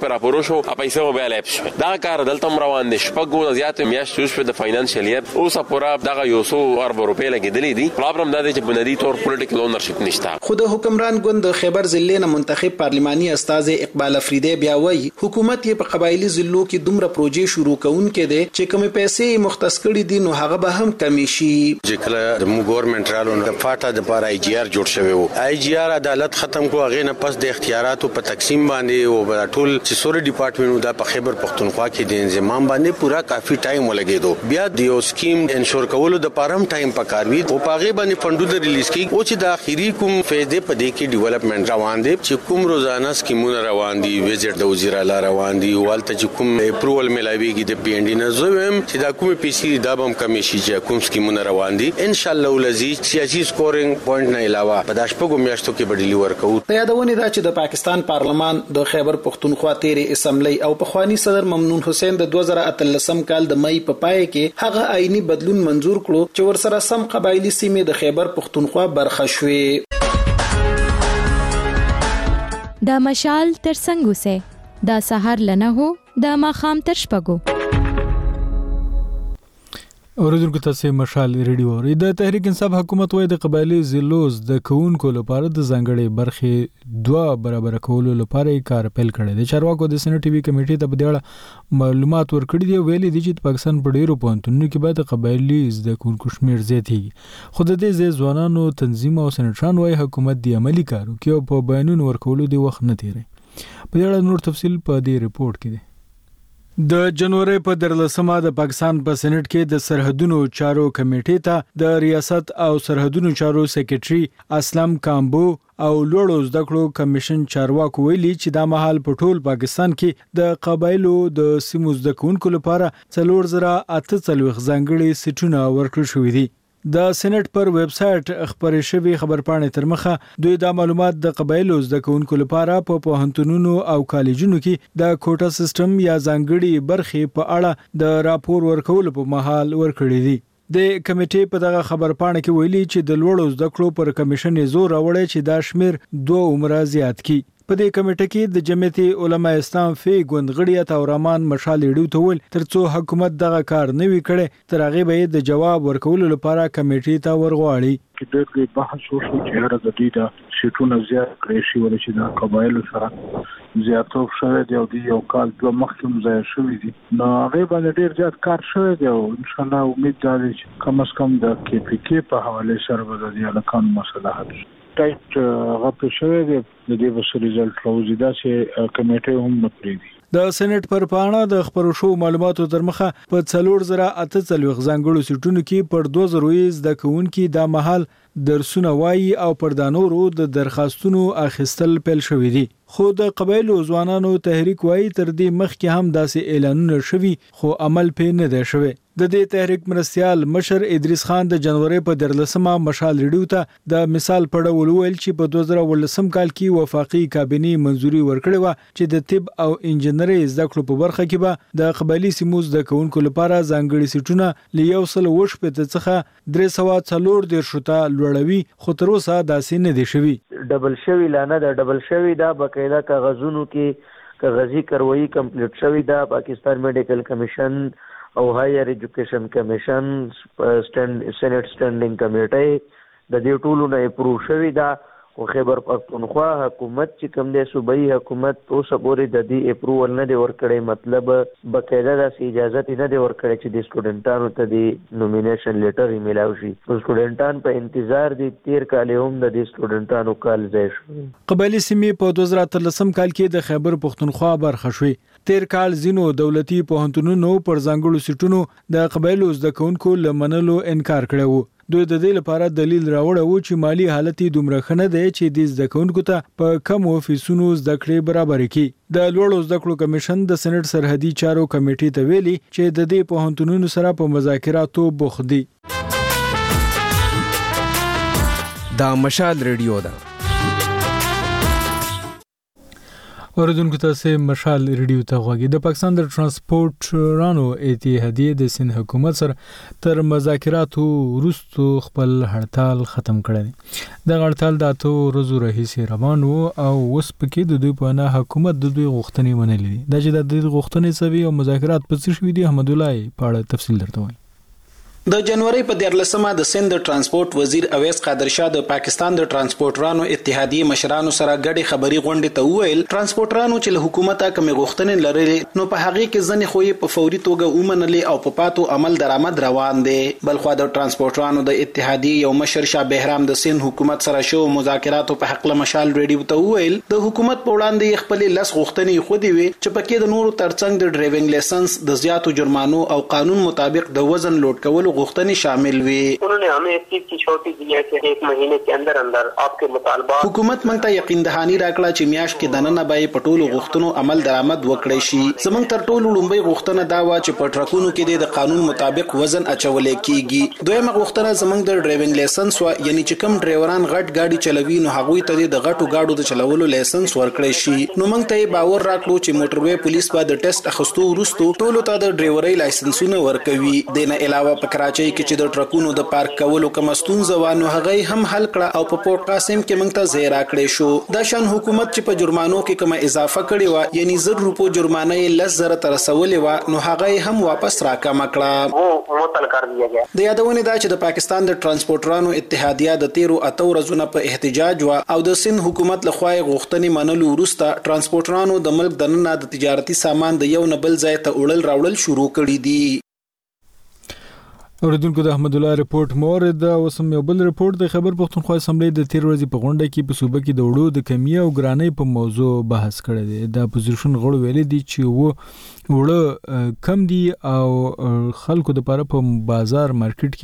راپورو شو پیسې مو بیا لایپ شو دا کار دلته روان دي شپږ زیات میاشتې شو د فاینانشل ایئر اوس پورا دغه یو څو ارب روپۍ لګیدلې دي پرابلم دا دی چې بنیادی تور پولیټیکل اونرشپ نشته. خو د حکمران ګوند د خیبر ضلع نه منتخب پارلماني استاد اقبال افریدی بیا وایي حکومت یې په قبایلی ضلعو کې دومره پروژې شروع کونکې دي چې کومې پیسې مختص کړي دي نو هغه به هم کمی شي. چې کله د مو ګورنمنت رالو د فاټا د پاره آی جی آر جوړ شوی وو آی جی آر عدالت ختم کو هغه نه پس د اختیاراتو په تقسیم باندې او ټول چې سوري ډپارټمنټ دا په خیبر پختونخوا کې د انضمام باندې پورا کافي ټایم ولګیدو بیا د یو سکیم انشور کولو د پارم ټایم پکاروي او پاغه باندې فندونه ریلیز کی او چې د اخیری کوم فیزه په دې کې ډیولپمنٹ روان دي چې کوم روزانه سکیمونه روان دي وزټ د وزیر اعلی روان دي والته چې کوم اپروول ملاويږي د پی ان ډي نه زویم چې دا کوم پیسې دا بم کمی شي چې کوم سکیمونه روان دي ان شاء الله ولزي سیاسي سکورینګ پوینټ نه علاوه په داشپګو میاشتو کې بدلی ورکو. په یادونه دا چې د پاکستان پارلمان د خیبر پختونخوا تیرې اسمبلی او پخوانی صدر ممنون حسین د دوه زره اتلسم کال د مئی په پای کې هغه آئینی بدلون منزور کړو چې ورسره سم قبایلی سیمې د خیبر پختونخوا برخه شوې. دا مشال تر څنګه سه دا سحر لنه هو دا ماخام تر شپګو. اوریدونکو تاسو مشال ریډیو اوري د تحریک انصاف حکومت وای د قبایلی ضلعو د کونکو لپاره د ځانګړي برخې دوه برابر کولو لپاره کار پیل کړی دی. چارواکو د سنټ ټي وي کمیټې ته په دې اړه معلومات ورکړي دي ویلي دي چې پاکستان په ډیرو پوهنتونونو کې باید قبایلی د کونکو شمیر زیاتېږي خو د دې ځوانانو تنظیم او سنټران وای حکومت دی عملی کارو کې په بیانونو ورکولو دی وخت نه تیری. په دې اړه نور تفصیل په دې ریپورت کې دی. د جنوري په درلسمه د پاکستان په سېنات کې د سرحدونو چارو کمیټې ته د ریاست او سرحدونو چارو سیکریټري اسلام کامبو او لوړو زده کړو کمیشن چارواکو ویلي چې دا مهال په ټول پاکستان کې د قبایلو د سیمو زده کوونکو لپاره څلور زره اته څلوېښت ځانګړي سیټونه ورکړل شوي دي. د سېنات پر ویب سټ خبرې شوی خبرپاڼې تر مخه دوی دا معلومات د قبایلو زده کوونکو لپاره په پوهنتونونو او کالجونو کې د کوټا سیستم یا ځانګړي برخې په اړه د راپور ورکولو په مهال ورکړي دي. د کمیټې په دغه خبرپاڼه کې ویلي چې د لوړو زده کړو پر کمیشن زور راوړی چې دا شمیر دوه عمره زیات کی. په دې کمیټه کې د جمعیت علماء اسلام فی ګوند غړي او رحمان مشال ډیو ته ول ترڅو حکومت دغه کار نه وی کړي تر هغه به د جواب ورکولو لپاره کمیټې ته ورغواړي. کې ډېر بحث وشو چې هر د دې د شیټونو زیات کړی شي ول چې د قبایلو سره زیاتو شوه دی او د یو کال په مخکې ځای شوې دي نو هغه باندې ډېر زیات کار شوی دی او ان شاء الله امید ده چې کم از کم د کې پی کې په حواله سره به د الکان مسله حل شي. ټایټ غوښتل شوی دی د دې وسو ریزلټ راوځي دا چې کمیټه هم نکړي دي. د سېنات پر پاڼه د خبرو شو معلوماتو تر مخه په څلور زره اته څلوېښت ځانګړو سیټونو کې پر دوه زره زده کوونکي د مهال درسونه وایي او پر دانورو د درخواستونو اخیستل پیل شوې دي. خو د قبایلو ځوانانو تحریک وایي تر دې مخکې هم داسې اعلانونه شوي خو عمل پې نه دی شوی. د دې تحریک مرستيال مشر ادریس خان د جنوري په درلسمه مشال ریډیو ته د مثال په ډول ویل چې په دوه زره ولسم کال کې وفاقي کابینه منځوري ورکړې و چې د طب او انجنیري زده کړو په برخه کې به د قبایلی سیمو زده کوونکو لپاره ځانګړي سیټونه لیو سل وش په څخه درې سوه څلور د شته لوړوي خو تر اوسه داسې نه دي شوی. ډبل شوی لانه د ډبل شوی دا بقاعده کاغذونو کې کاغذي کاروایی کمپلیټ شوی دا پاکستان میډیکل کمیشن او هایر ایجوکیشن کمیشن سټند سېنات سټینډینګ کمیټه د دې ټولو نه اپروو شوی دا خو خیبر پختونخوا حکومت چې کوم دی صوبایي حکومت اوس پورې د دې اپروول نه دی ورکړی مطلب بقاعده داسې اجازه نه دی ورکړی چې د سټوډنټانو ته د نومینیشن لیټر میلاو شي. سټوډنټان په انتظار دي تیر کال هم د دې سټوډنټانو کال ځای شو. قبایلی سیمې په دوه زره اتلسم کال کې د خیبر پختونخوا برخه شوې. تیر کال زینو دولتي پوهنتونونو پر ځانګړو سیټونو د قبایلو زده کوونکو لمنلو انکار کړو. دوی د دې لپاره دلیل راوړی و چې مالی حالت دومره ښه نه دی چې د زده کوونکو ته په کمو فیسونو زده کړې برابر کړي. د لوړو زده کړو کمیشن د سېنات سرحدي چارو کمیټې ته ویلي چې د دې پوهنتونونو سره په مذاکراتو بوخت دي. دا مشال ریډیو ده. اوریدونکو تاسو مشال ریډیو ته غوږی. د پاکستان د ترانسپورټرانو اتحادیه د سند حکومت سره تر مذاکراتو وروسته خپل هړتال ختم کړی. د هړتال د اتو ورځو راهیسې روان و او اوس پکې د دوی په نه حکومت د دوی غوښتنې منلې دي. د چې د دوی غوښتنې سوي او مذاکرات په څه شوي دي، احمد الله په اړه تفصیل درته وایم. د جنوري په دیارلسمه د سند ترانسپورت وزیر اویس قادر شاه د پاکستان د ترانسپورټرانو اتحادیه مشرانو سره ګډي خبري غونډه ته وویل ترانسپورټرانو چې له حکومت کمې غوښتنې لري نو په هغه کې ځنې خو په فوري توګه ومنلې او په پاتو عمل درآمد روان دي. بل خو د ترانسپورټرانو د اتحادیه یو مشر شاه بهرام د سند حکومت سره شو مذاکراتو په حق له مشال ریډیو ته وویل د حکومت په وړاندې خپل لس غوښتنې خو دی وي چې پکې د نورو ترڅنګ د ډرایوینګ لایسنس د زیاتو جرمانو او قانون مطابق د وزن لوډ کولو غوښتنې شامل उन्होंने हमें इस चीज की छोटी दी है कि एक महीने के अंदर अंदर आपके मुतालबात حکومت مونږ ته یقین دهانی راکړه چې میاش کې دننه به په ټولو غوښتنو عمل درآمد وکړي شي. زمونږ تر ټولو لومبۍ غوښتنه دا و چې په ټرکونو کې د قانون مطابق وزن اچول کیږي. دویمه غوښتنه زمونږ د ډرایوینګ لایسنس و، یعنی چې کوم ډرایوران غټ ګاډي چلوي نو هغوی ته د غټو ګاډو د چلولو لایسنس ورکړي شي. نو مونږ ته باور راکړو چې موټروي پولیس به د ټیسټ اخستو وروسته ټولو ته د ډرایورۍ لایسنسونه ورکوي. دنه علاوه په کراچۍ کې چې د ټرکونو د پارک کولو کوم ستونزه و نو هغه هم حل کړه او په پورت قاسم کې موږ ته زیرا کړې شو. دا شان حکومت چې په جرمانو کې کومه اضافه کړې و، یعنی زر روپو جرمانه یې لس زره تر رسولې و نو هغه هم واپس راکمه کړه. वो मुअत्तल कर दिया गया. د یادونه دا چې د پاکستان د ترانسپورټرانو اتحادیه د تیرو اتو ورځې په احتجاج و او د سند حکومت لخوا غوښتنې منلو وروسته ترانسپورټرانو د ملک دننه د تجارتي سامان د یو نه بل ځای ته وړل راوړل شروع کړي دي. اوریدونکو د احمد الله رپورت مورد او سم یو بل رپورت د خبر پښتونخوا اسمبلی د تیر ورځې په غونډه کې په صوبه کې د وړو د کمی او ګرانۍ په موضوع بحث کړی دی. د اپوزیشن غړو ویلي دي چې و وړو کم دي او خلکو د لپاره په بازار مارکیټ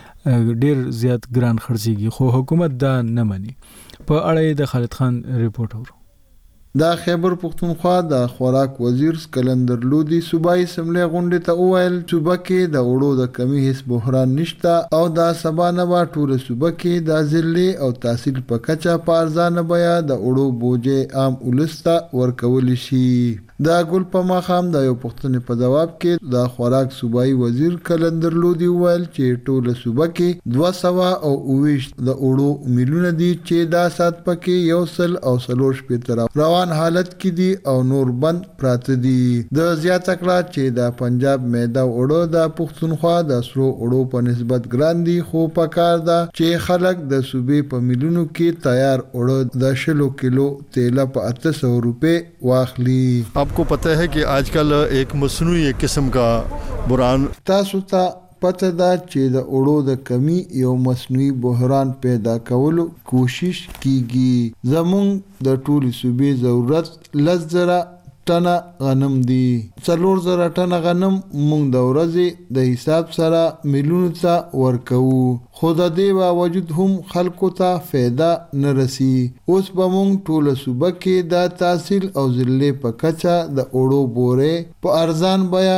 کې ډیر زیات ګران خرڅيږي، خو حکومت دا نه مني. په اړه د خالد خان رپورت اورو. دا خیبر پختونخوا د خوراک وزیر سکندر لودي صوبایي اسمبلی غونډه ته وویل صوبه کې د وړو د کمی هیڅ بحران نشته او دا سبا نه با ټول صوبه کې د ځلې او تحصیل په کچا په ارزانه بیا د وړو بوجه عام ولسته ورکول شي. دا ګل په ماخام د یو پښتنې په جواب کې د خوراک صوبایي وزیر کلندر لودي ویل چې ټول صوبه کې دوه سوه او اوویشت د وړو میلیونه دي چې دا سات پکې یو سل او سلور شپېته روان حالت کې دي او نور بند پراته دي. د زیاته کړه چې د پنجاب میده وړو د پښتونخوا د سرو وړو په نسبت ګران دي، خو پکار ده چې خلک د صوبې په میلیونو کې تیار وړو د شلو کیلو تیل په اته سو روپے واخلي. आपको पता है कि आजकल एक मसनूई किस्म का बुरान تاسو ته پته ده چې د اوړو د کمی یو مصنوعي بحران پیدا کولو کوشش کیږي. زمونږ د ټولي صوبې ضرورت لس زره ټنه غنم دي. څلور زره ټنه غنم مونږ د ورځې د حساب سره میلیونو ته ورکوو، خو د دې باوجود هم خلکو ته فایده نه رسی. اوس به مونږ ټوله صوبه کې د تحصیل او ضلع په کچه د اوړو بورې په ارزان بیا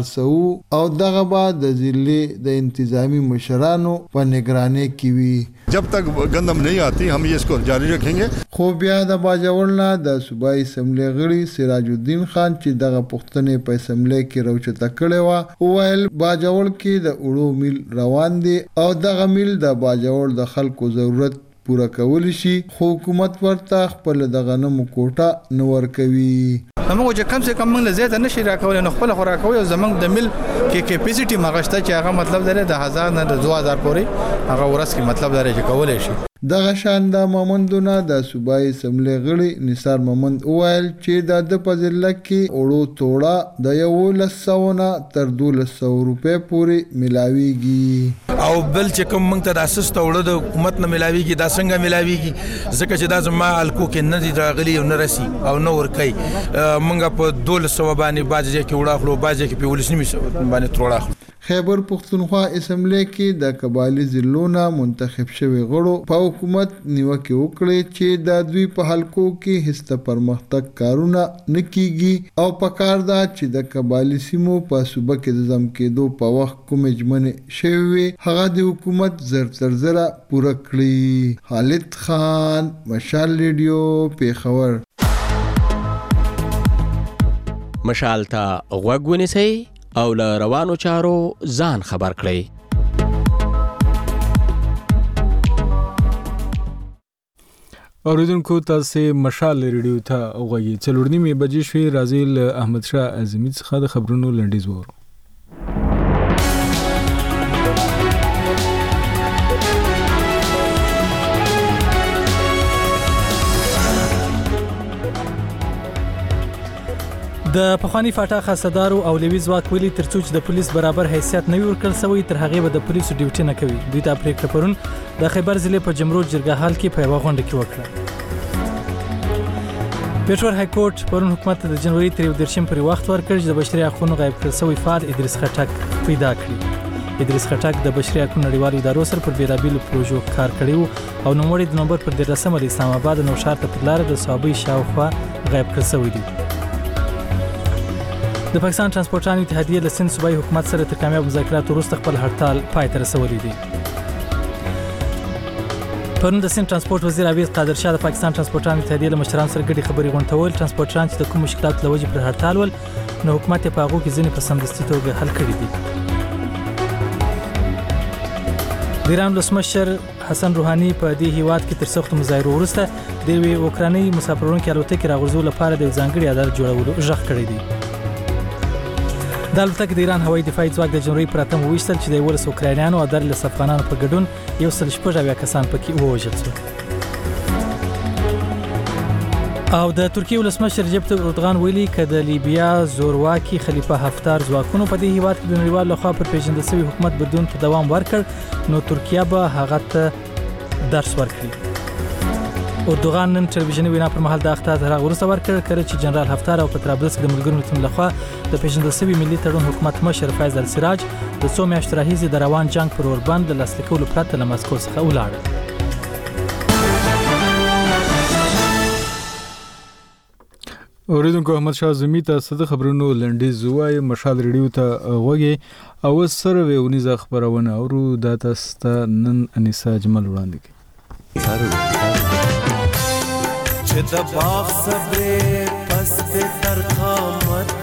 خرڅوو او دغه به د ضلع د انتظامی مشرانو په نگرانی کې وي. जब तक गंदम नहीं आती हम ये इसको जारी रखेंगे. خو بیا د باجوړنا د صوبایي اسمبلی غړي سراج الدین خان چې دغه پښتنې په اسمبلی کې راوچته کړې و وویل باجوړ کې د وړو میل روان دي او دغه میل د باجوړ د خلکو ضرورت پورا کول شي، خو حکومت ورته خپل د غنمو کوټه نه ورکوي. موږ چې کم سے کم موږ زیات نشي راکول نو خپل خوراکوي او زمنګ د مل کې کیپاسټي مغشته چې هغه مطلب لري د هزار نه د دوه هزار پورې هغه ورس کې مطلب لري چې کولای شي. دغه شان د مامندونه د صوبایي اسمبلی غړي نثار مامند وویل چې د د په ضلع کې وړو توړه د یو لس سوه نه تر دولس سوه روپۍ پورې ملاویږي او بل چې کوم موږ ته د اساس توړه د حکومت نه ملاویږي دا څنګه ملاویږي ځکه چې دا زما الکو کې نه دي راغلي او نه رسی او نه ورکي. موږ په دولس سوه باندې باج کې وړه خلو باج کې په ولس نیمه باندې توړه خلو. خیبر پختونخوا اسمبلی کې د قبایلی ضلعونو منتخب شوی غړو په حکومت نیوکه وکړي چې د دوی په حلقو کې هیڅ پرمختګ کارونه نه کیږي او په کار ده چې د قبایلی سیمو په صوبه کې د ځم کېدو په وخت کوم اجمنه شوی هغه د حکومت زر تر زره پوره کړی. خالد خان، مشال ریډیو، پیښور. مشال ته غوږ ونیسئ او له روانو چارو ځان خبر کړئ. اوریدونکو تاسو مشال ریډیو ته غوږی څلور نیمې بجې شوې. راځي له احمد شاه اعظمي څخه د خبرونو لنډیز وورو. د پخوانی فاټا خاصدارو او لوی ځواک ویلي ترڅو چې د پولیس برابر حیثیت نه ورکړل شوی تر هغه به د پولیسو ډیوټي نه کوي. دوی ته پریکړه پرون د خیبر ضلع په جمرود جرګه حال کې په یوه غونډه کې وکړه. پېښور های کورټ پرون حکومت ته د جنوري تر یو دېرشم پورې وخت ورکړ چې د بشري حقوقو غایب کړل شوی فعال ادریس خټک پیدا کړي. ادریس خټک د بشري حقوقو نړیوالو ادارو سره پر بیلابیلو پروژو کار کړی و او نوموړی د نومبر پر دیارلسمه د اسلام آباد نوشهر ته په لاره د صوابۍ شاوخوا غایب کړل شوی دی. د پاکستان ترانسپورټرانو اتحادیه له سند صوبایي حکومت سره تر کامیاب مذاکراتو وروسته خپل هړتال پای ته رسولی دی. پرون د سند ترانسپورټ وزیر عویض قادر شاه د پاکستان ترانسپورټرانو اتحادیه له مشرانو سره ګډې خبرې غونډه ویل. ترانسپورټران چې د کوم مشکلاتو له وجې پر هړتال ول نو حکومت یې په هغو کې ځینې په سمدستي توګه حل کړي دي. د ایران ولسمشر حسن روحاني په دې هیواد کې تر سختو مظاهرو وروسته د یوې اوکراني مسافروړونکې الوتکې راغورځولو لپاره د یو ځانګړي عدالت جوړولو غږ کړی دی. د الوتکې د ایران هوایي دفاعي ځواک د جنوري پر اتمه وویشتل چې د یولس اوکراینیانو او دیارلس افغانانو په ګډون یو سل شپږ اویا کسان پکې ووژل شول. او د ترکیې ولسمشر رجب طیب اردوغان ویلي که د لیبیا زورواکي خلیفه حفتار ځواکونو په دې هیواد کې د نړیوالو لخوا پر پیژندل شوي حکومت بدلون ته دوام ورکړ نو ترکیه به هغه ته درس ورکړي. اردوغان نن ټلویزیوني وینا پر مهال د اخطار تر هغه وروسته ورکړ کله چې جنرال حفتار او په طرابلس کې د ملګرو ملتونو لخوا د پیژندل شوي ملي تړون حکومت مشر فیض السراج د څو میاشتو راهیسې د روان جنګ پر اوربند له لاسلیک کولو پرته له مسکو څخه ولاړل. اوریدونکو احمد شاه اعظمي ته د خبرونو لنډیز وایي. مشال ریډیو ته غوږی او سره ونیزه خبرونه اورو دا تاسو ته نن انیسا جمل وړاندې کوي. چې د باغ صبرې پس د تر قامت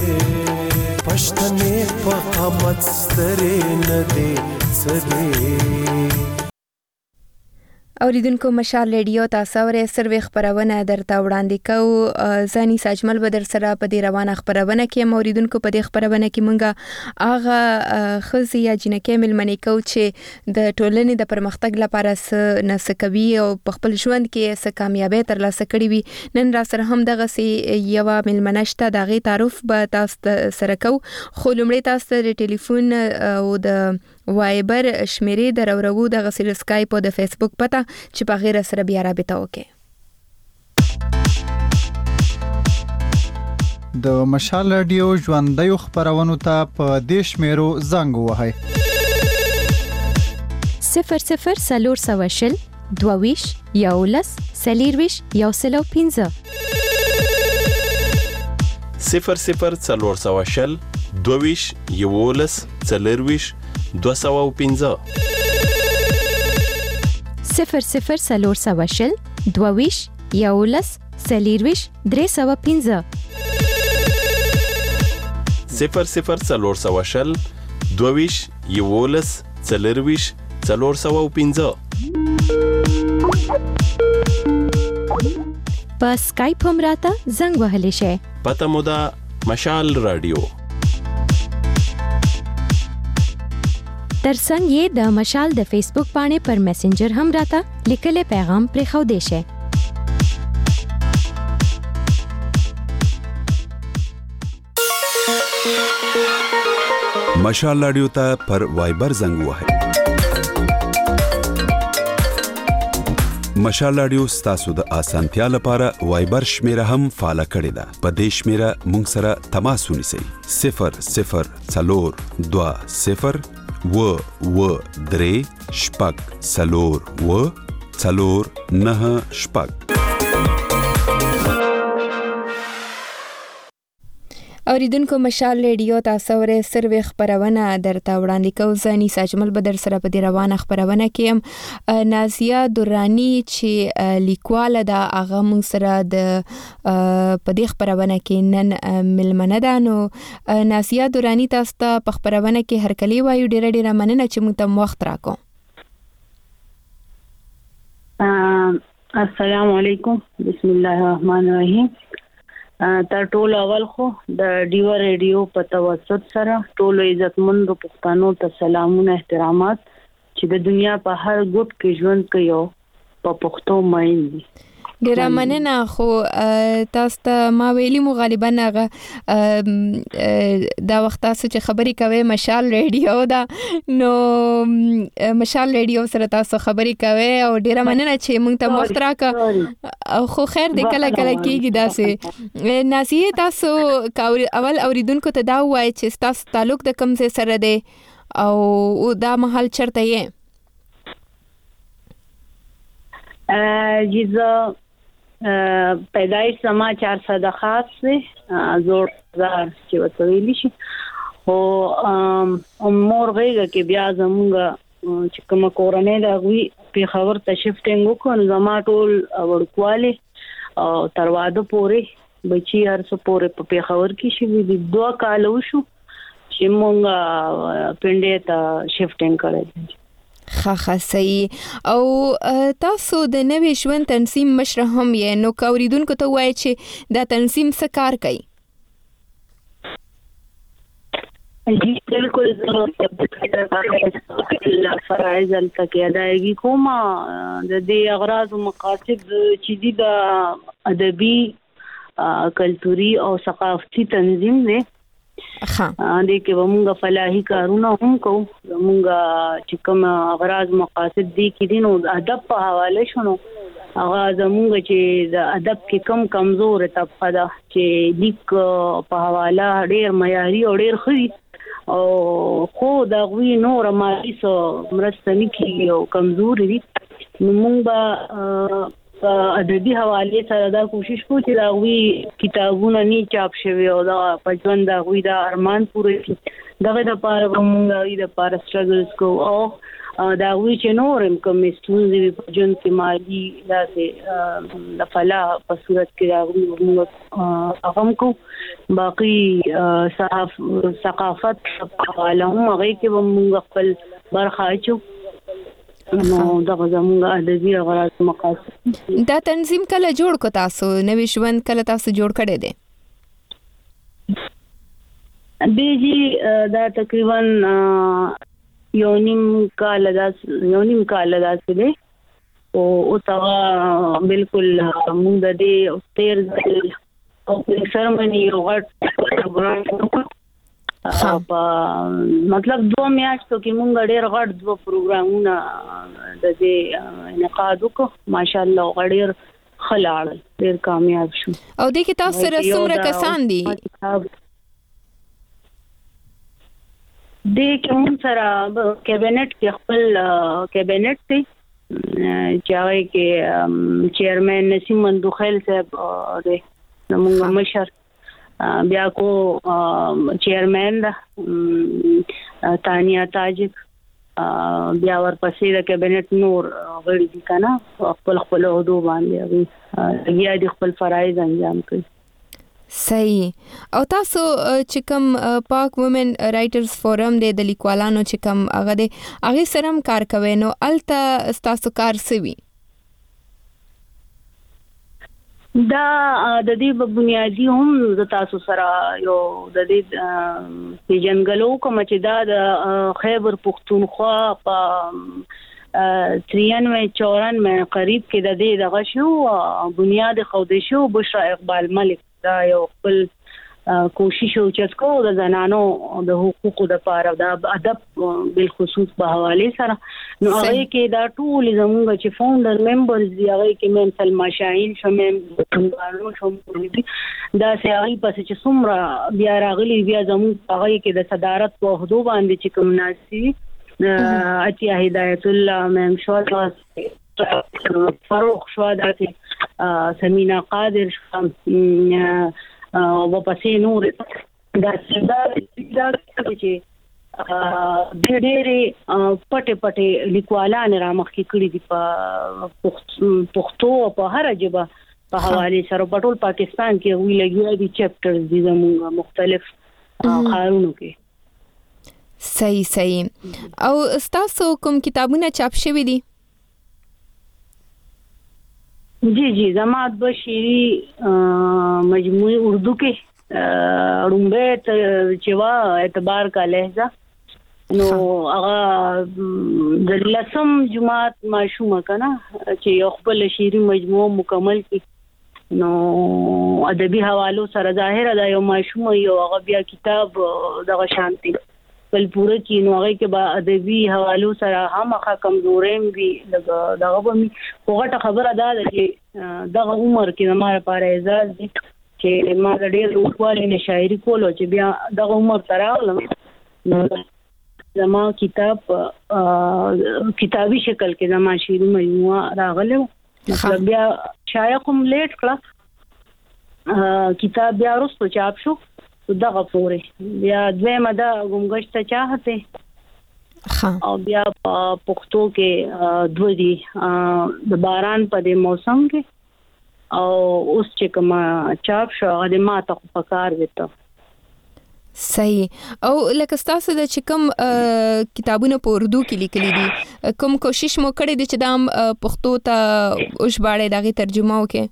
پښتنې په قامت سترې نه دی څه. اوریدونکو مشال ریډیو تاسو ورې سروي خبرونه درته وړاندې کوو. ځاني ساجمل به در سره په دې روانه خبرونه کې اوریدونکو په دې خبرونه کې مونږه هغه خزي یا جنکه ملمنې کو چې د ټولنې د پرمختګ لپاره س نسکوي او په خپل ژوند کې س کامیابی ترلاسه کړي وي. نن را سره هم دغه سي یو ملمنشته دغه تعارف به تاسو سره کو. خو لومړی تاسو د ټلیفون او د وایبر شمیرې درورو د غسیل سکایپ او د فیسبوک پته چې په غیر سره بیا رابطه وکړي. د مشال رادیو ژوندۍ خبرونو ته په دې شمیرو زنګ ووهئ. صفر صفر څلور سوه شل دوه ویشت یولس څلېرویشت یو سل او پنځه. صفر صفر څلور سوه شل دوه ویشت یولس څلېرویشت دوه سوه او پنځه. صفر صفر څلور سوه شل دوه ویشت یولس څلېرویشت درې سوه پنځه. صفر صفر څلور سوه شل دوه ویشت یولس څلېرویشت څلور سوه او پنځه. په سکایپ هم راته زنګ وهلی شئ. پته مو ده مشال رادیو. ترڅنګ یې د مشال د فیسبوک باندې پر میسنجر هم راته لیکلې پیغام پرې خو دی شئ. مشال رادیو ته پر وایبر زنګ وهئ. مشال رادیو ستاسو د اسانتیا لپاره وایبر شمیره هم فعال کړې ده. په دې شمیره مونږ سره تماس ونیسئ. صفر صفر څلور دوه صفر و و درې شپږ څلور و څلور نه شپږ. اوریدونکو مشال ریډیو تاسو ورې سروي خبرونه درته وړاندې کوو. زنی ساجمل بدر سره په دې روانه خبرونه کې هم نازیه درانی چې لیکواله ده هغه موږ سره د په دې خبرونه کې نن ملمنه ده. نو نازیه درانی تاسو ته په خبرونه کې هرکلی وایو. ډېر ډېر مننه چې موږ ته وخت راکو. السلام علیکم. بسم الله الرحمن الرحیم. تر ټولو اول خو د ډیو ریډیو په توسط سره ټولو عزتمند پښتنو ته سلامونه احترامات چې د دنیا په هر ګوټ کې ژوند کوي په پښتو ماین دي. ډیر مننه. خو تاسو ته ما ویلي مو غالبا هغه دا وخت تاسو چې خبرې کوي مشال ریډیو دا نو مشال ریډیو سره تاسو خبرې کوي او ډیر مننه چې موږ ته وخت راکړه. خو خیر دې کله کله کېږي داسې. نازیه تاسو اول اوریدونکو ته دا وایي چې تاسو تعلق د کوم ځای سره دی او دا محل چرته یې؟ جزا پیدایش سما چار صده خاص دی زور زار چې وته ویلی شي. او امور غیږه کې بیا زمونږ چې کوم کورنۍ دا وی په خبر ته شفټینګ وکړ. زما ټول ورکواله او تر واده پورې بچي هر څه پورې په پیښور کې شي. د دوه کال وشو چې مونږ پنډه ته شفټینګ کړل. خا خا صحیح. او تاسو د نوې ژوند تنظیم مشر هم یې. نو کوریدونکو ته وایي چې دا تنظیم څه کار کوي؟ جی بالکل ضرورت فرایض التکی ادایګي کومه د دې اغراض او مقاصد چې دي د ادبي کلتوري او ثقافتي تنظیم دی. ها دې کې موږ فلاحي کارونه هم کوو. موږ چې کوم اغراض مقاصد دي کې دي نو ادب په حواله شونو هغه زموږ چې د ادب کې کم کمزور طبقه ده چې لیک په حواله ډېر معیاري او ډېر ښه او خو دا غوي نور مالي سو مرسته نکي او کمزوري دي. نو موږ به په ادبي حواله سره دا کوشش کوو چې دا غوي کتابونه نه چاپ شوي او دا په ژوند دا غوي دا ارمان پوره کړي. دغه د پاره موږ د پاره سټرګلز کوو او دا غوي چې نورم کوم ستونزې په ژوند کې مالي داسې د فلاح په صورت کې دا غوي موږ هغه کوو. باقي صحاف ثقافت حواله هم هغه کې موږ خپل برخه اچو. نو دا زموږ ادبي اغراض مقاصد. دا تنظیم کله جوړ کو تاسو؟ نوې ژوند کله تاسو جوړ کړی دی؟ دیجی دا تقریبا یو نیم کال دا یو نیم کال دا دی او او تا بالکل موږ د دې تیر او سرمنی یو غټ پروګرام په مطلب دوه میاشتو کې مونږ ډېر غټ دوه پروګرامونه د دې انعقاد وکړو. ماشاءالله ډېر خلاړ ډېر کامیاب شو. او دې کې تاسو سره څومره کسان دي؟ دې کې مون سره کابینټ کې خپل کابینټ دی چې هغه کې چیرمن نسیم مندوخیل صاحب دی زموږ مشر. بیا کو چیرمن دا تانیا تاجک. بیا ورپسې د کابینټ نور غړي دي کنه خپل خپل عہدو باندې بیا د خپل فرایض انجام کوي. صحیح. او تاسو چې کوم پاک وومن رائټرز فورم د لیکوالانو چې کوم هغه دی هغه سره هم کار کوي نو الته تاسو کار سوي؟ دا د دې په بنیادی هم د تاسو سره یو د دې پیژنګلو کوم چې دا د خیبر پختونخوا په تريانوي چورانوي قریب کې د دې دغه شو بنیاد خوده شو بشرا اقبال ملک دا یو خپل کوشش او چسکو د زنانو د حقوقو د پاره د ادب بل خصوص په حواله سره نو هغه کې دا ټول زموږ چې فاونډر ممبرز دی هغه کې مم سلمہ شاهین شوم بانو شوم دا سه هغه پس چې څومره بیا راغلي بیا زموږ هغه کې د صدارت په عہدو باندې چې کوم ناسي اتیا هدایت الله مم شو فاروق شواداتي سمینا قادر شو او په پسې نور دا دا چې د ډېرې پټې پټې لیکوالان رامخکې کړي دي په پښتو او په هر ژبه په حواله سره په ټول پاکستان کې وی لګیا دي چپټرز دي زموږ مختلف خارونو کې. صحیح صحیح. او تاسو کوم کتابونه چاپ شوي دي؟ جی جی زما د شعري مجموعه اردو کې رومبه چې وا اعتبار کا لهجه نو هغه د لسم جماعت معشومه کنه چې یو خپل شعري مجموعه مکمل کی نو ادبي حوالو سره ظاهر ده یو معشومه یو هغه بیا کتاب دغه شانتي بل پوره کی نو هغه کې با ادبي حوالو سره همخه کمزوریم وی دغه به می وګټه خبره ده چې دغه عمر کې زموږ لپاره اعزاز دي چې ما د ډېر وړوالي نه شاعري کولو چې بیا دغه عمر تر راغلم زما کتاب کتابي شکل کې زما شعري مجموعه راغله مطلب بیا شایع کوم لیټ کړه کتاب بیا وروسته چاپ شو دغه پورې بیا دویمه دا ګمګشت چاهته او بیا پښتو کې دوه دي د باران په د موسم کې او اوس چې کوم چاپ شو هغه ما ته په کار وته. صحیح. او لکه تاسو د چې کوم کتابونه په اردو کې لیکلي دي کوم کوشش مو کړی دی چې دا پښتو ته وشباړې دغه ترجمه وکړي؟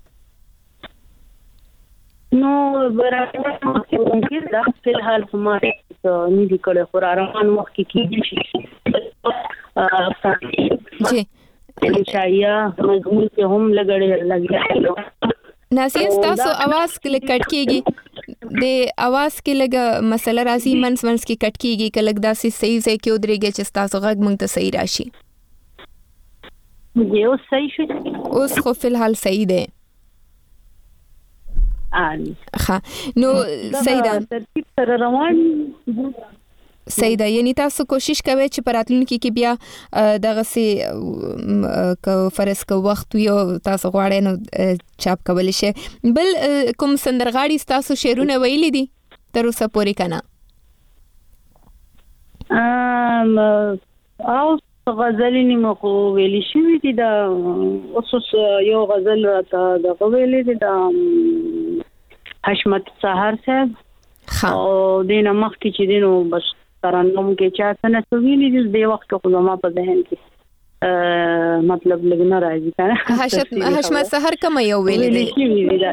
نو برابر ممکن دا په حال ما نه دي کړی خو روان وخت کې کېږي جی انشاءیا مضمون کې هم لګړې لګیا. ناسین تاسو आवाज کله کټ کیږي د आवाज کې لګه مسله راځي منس منس کې کټ کیږي کله داسې صحیح ځای کې ودرېږي چې تاسو غږ مونږ ته صحیح راشي. یو صحیح شو اوس خو فل حال صحیح دی. ان ها نو صحیح ده ترتیب سره روان صحیح ده. یعنی تاسو کوشش کوئ چې پراتلونکي کې بیا دغه سي کو فرض کو وخت یو تاسو غواړئ نو چاپ کول شي. بل کوم سندرغاړي تاسو شعرونه ویلي دي تر اوسه پورې کنه؟ ام او غزل نیمه خو ویلي شوی دي دا اوس یو غزل راته د ویلي دي دا حشمت سحر صاحب او دینه مخ کې چې دینو بس ترنم کې چا څنګه سویلي دي د وخت خو زما په ذهن کې مطلب لګنه راځي کنه. حشمت حشمت سحر کوم یو ویلي دي؟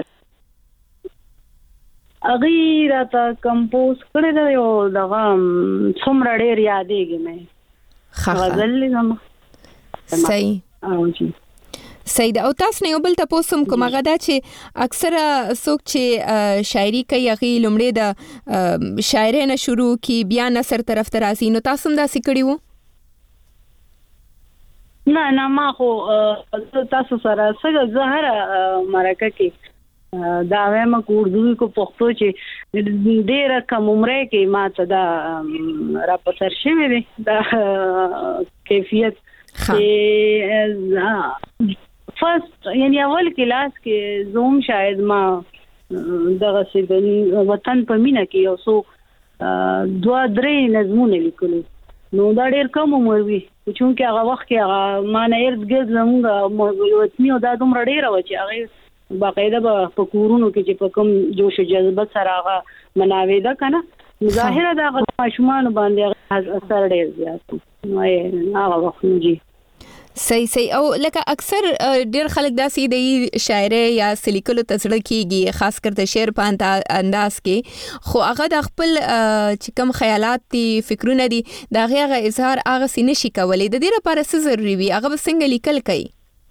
اغه راته کمپوز کړی دا یو دغه څومره ډېر یادېږي مې غزل زما. صحیح. او جی صحیح ده. او تاسو نه یو بل تاسو کوم هغه دا چې اکثره څوک چې شاعري کوي هغه لومړی د شاعرۍ نه شروع کی بیا نثر طرف ته راځي نو تاسو هم دا سکړی وو؟ نه نه ما خو تاسو سره څنګه زهره مرکه کې دا وایم کو اردو کو پښتو چې ډېر کم عمره کې ما ته دا را پسر شوی دی دا کیفیت چې فرست یعنی اول کلاس کې زوم شاید ما دغه سي د وطن په مینا کې یو څو دوا درې نظمونه لیکلو نو دا ډېر کم عمر وي چې هغه وخت کې هغه ما نه ارد ګرد زموږ وطني او دا دومره ډېر و چې هغه باقاعده په کورونو کې چې په کوم جوش او جذبه سره هغه مناوي ده کنه ظاهره دا ماشومان باندې اثر ډېر زیات نو هغه وخت نو صحیح صحیح. او لکه اکثر ډیر خلک داسې د شاعرۍ یا سلیکلو تسړه کیږي خاص کر د شعر په انداز کې خو هغه د خپل چې کوم خیالات دي فکرونه دي دا هغه اظهار هغه سینه شي کولای د دې لپاره څه ضروری وي هغه څنګه لیکل کوي؟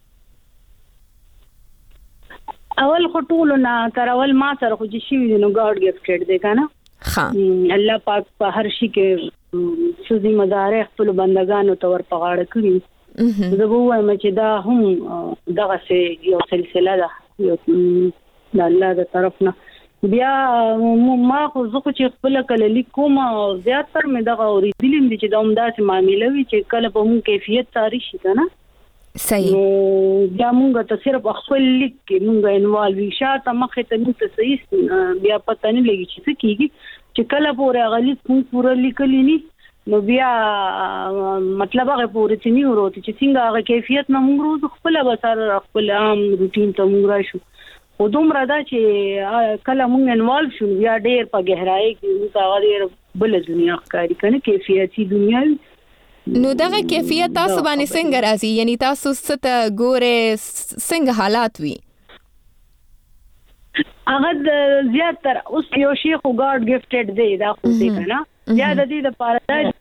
اول خطول نه کارول ما سره خو چې شي نو ګاډ گیفټډ دی کنه ها الله پاک په هر شي کې سوزي مدار خپل بندگانو تور پغاړه کړی زه وایم چې دا هم دغه سي یو سلسله ده یو د الله د طرف نه بیا ما خو زه چې خپل کله لیکوم زیات تر مې دغه اوریدلم چې دا هم داسې معاملې وي چې کله په مون کیفیت تاریخ شي کنه صحیح نو بیا مونږ ته صرف خپل لیک کې مونږ انوالو شاته مخه ته مونږ ته صحیح بیا پته نه لګي چې څه کیږي چې کله پورې غلی کوم پورا لیکلی نه نو بیا مطلب هغه پورې چې نه وروته چې څنګه هغه کیفیت نه مونږ روز خپل بسر خپل عام روټین ته مونږ راشو او دومره دا چې کله مونږ انوالو شو بیا ډېر په گہرائی کې مونږ هغه ډېر بل دنیا ښکاری کنه کیفیتي دنیا. نو دغه کیفیت تاسو باندې څنګه راځي یعنی تاسو ست ګوره څنګه حالات وي؟ هغه زیات تر اوس یو شی خو ګاډ گیفټډ دی دا خو دی کنه یا د دې لپاره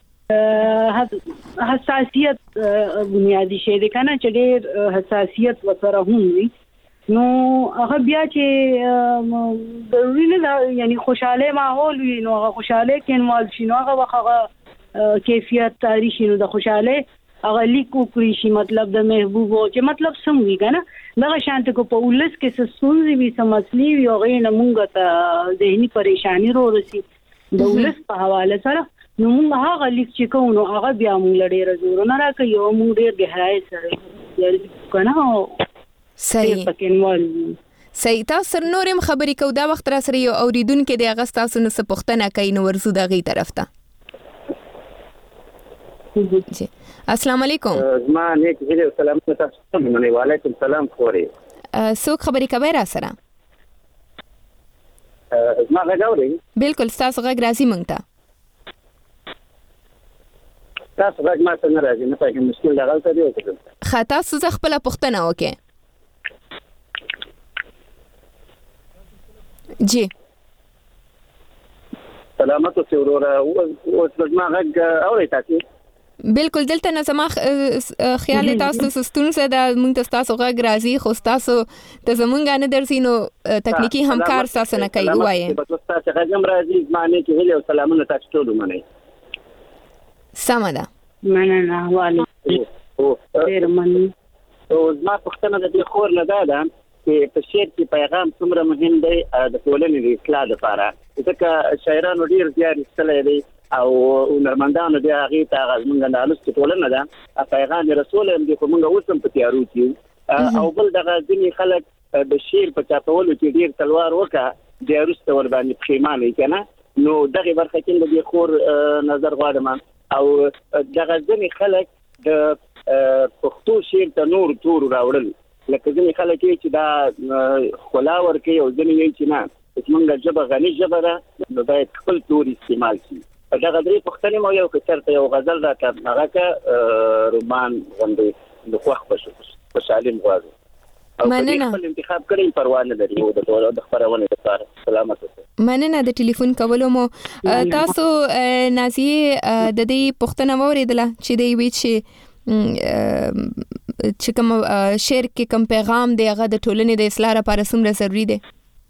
چې حساسیت بنیادی شی دی کنه چې ډېر حساسیت وسره هم وي نو هغه بیا چې ضروري نه یعنی خوشاله ماحول وي نو هغه خوشاله کې انوالو شي نو هغه هغه کیفیت تاریخي نو د خوشاله هغه لیکو کړی شي مطلب د محبوب او چې مطلب سم وی کنه دغه شانت کو په ولس کې څه سونځي وي سمسلی وي او غیر مونږ ته ذهني پریشانی ورو رسی د ولس په حواله سره نو مونږ هغه لیک چې کوو نو هغه بیا مونږ لړې زور نه راکې یو مونږ ډېر گہرائی سره کنه صحیح صحیح تاسو نورم خبرې کو دا وخت را سره یو اوریدونکو د اغست تاسو نه سپختنه کوي نو ورزو دغه طرف ته. جی السلام علیکم. زما نیک هیله او سلام تاسو ته مننه وعلیکم السلام خوري. څوک خبرې کوي را سره؟ زما غاوري. بالکل تاسو غږ راځي مونږ ته. تاسو غږ ما ته نه راځي نه پای مشکل لغالته دی او خطا څه خپل پښتنه وکي. جی سلامت او ورور او زما غږ اوري تاسو؟ بالکل دلته نه زما خیال تاسو سستون سره د مونږ تاسو غږ راځي خو تاسو ته زمونږ نه درځي نو تکنیکی همکار تاسو نه کوي وایي تاسو ته غږم راځي معنی کې هیله او سلامونه تاسو ټول منئ. سمه ده مننه والي او ډیر مننه. او زما پښتنه د دې خور نه ده چې په شعر کې پیغام څومره مهم دی د ټولنې د اصلاح لپاره ځکه شاعرانو ډیر زیات استلې دي او نرمندانو بیا هغه ته غوښمنګ نه لست ټولنه ده پیغام رسول هم دې کومه اوسم په تیارو کې او بل دغه ځینې خلک د شعر په چاپولو کې ډیر تلوار وکړه د ارسته ور باندې پښیمانه کنه نو دغه برخه کې د خور نظر غواړم او دغه ځینې خلک د پښتو شعر ته نور تور راوړل لکه ځینې خلک چې دا خلا ورکي او ځینې چې نه څنګه جبه غني جبه ده نو باید خپل تور استعمال شي. دا غدري پښتني مو یو کثرت یو غزل را کړ هغه ک رومان غوندې د خوښ پښو په سالم غواړي او مننه خپل انتخاب کړی پروا نه لري او د ټول د خبرونه لپاره سلامت اوسه. مننه د ټلیفون کولو مو تاسو نازیه د دې پښتنه وریدله چې دی وی چې چې کوم شعر کې کوم پیغام دی هغه د ټولنې د اصلاح لپاره څومره ضروری دی؟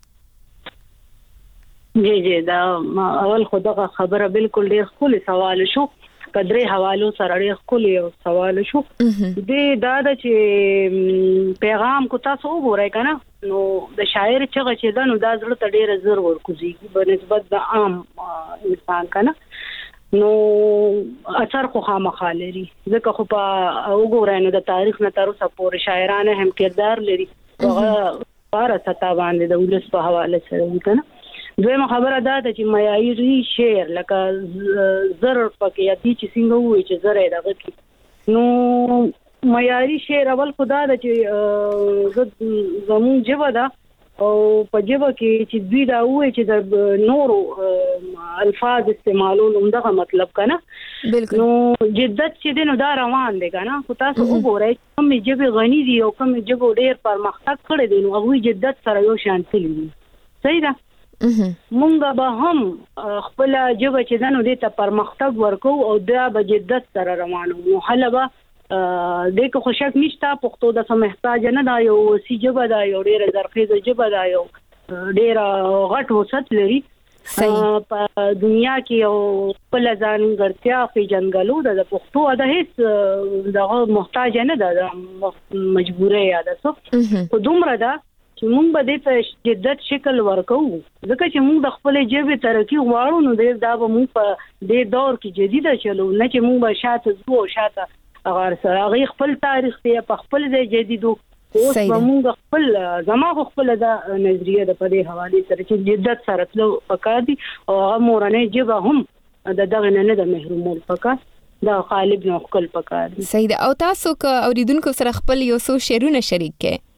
جی جی دا اول خو دغه خبره بالکل ډیر خولي سوال شو قدرې حوالو سره ډیر خولي سوال شو د دا د چې پیغام کو تاسو وګورئ کنه نو د شاعر چې چې دا نو دا زړه ته ډیر زر ورکوږي په نسبت د عام انسان کنه نو اثر خو خامخا لري ځکه خو په وګورئ نو د تاریخ نه تر اوسه پورې شاعرانه هم کردار لري هغه بار ستا باندې د ولس په حواله سره وکنه. دویمه خبره دا ده چې معیاري شعر لکه زر پکې یا دي چې څنګه وایي چې زر یې دغه کې نو معیاري شعر اول خدا ده چې زمون جبه ده او په جبه کې چې دوی دا وایي چې د نورو الفاظ استعمالول همدغه مطلب کنه بالکل نو جدت چې دی نو دا روان دی کنه خو تاسو وګورئ کوم جبه غني دي او کوم جبه ډیر پرمختګ کړی دی نو هغه جدت سره یو شان تللی صحیح ده. مونږ به هم خپل جبه چې دنو دې ته پرمختګ ورکو او دا به جدت سره روانو نو هله به دې کو خوشک نشته پښتو د سم محتاج نه دا یو سی جبه دا یو ډېر زرخیزه جبه دا یو ډېر غټ وسط لري په دنیا کې یو خپل ځانګړتیا په جنګلو د پښتو د هیڅ دغه محتاج نه ده مجبوره یا ده څه په دومره ده چې مونږ به دې په جدت شکل ورکو ځکه چې مونږ د خپل جبه ترقی غواړو نو دا به مونږ په دې دور کې جديده چلو نه چې مونږ به شاته زو شاته هغه سره هغه خپل تاریخ ته په خپل ځای جديدو اوس موږ خپل زما خپل د نظریه د پدې حواله سره چې جدت سره تلو پکار دي او هغه مورنۍ جبه هم د دغه نه د محرومول پکار دا غالب نو خپل پکار دي. صحیح ده. او تاسو که اوریدونکو سره خپل یو څو شعرونه شریک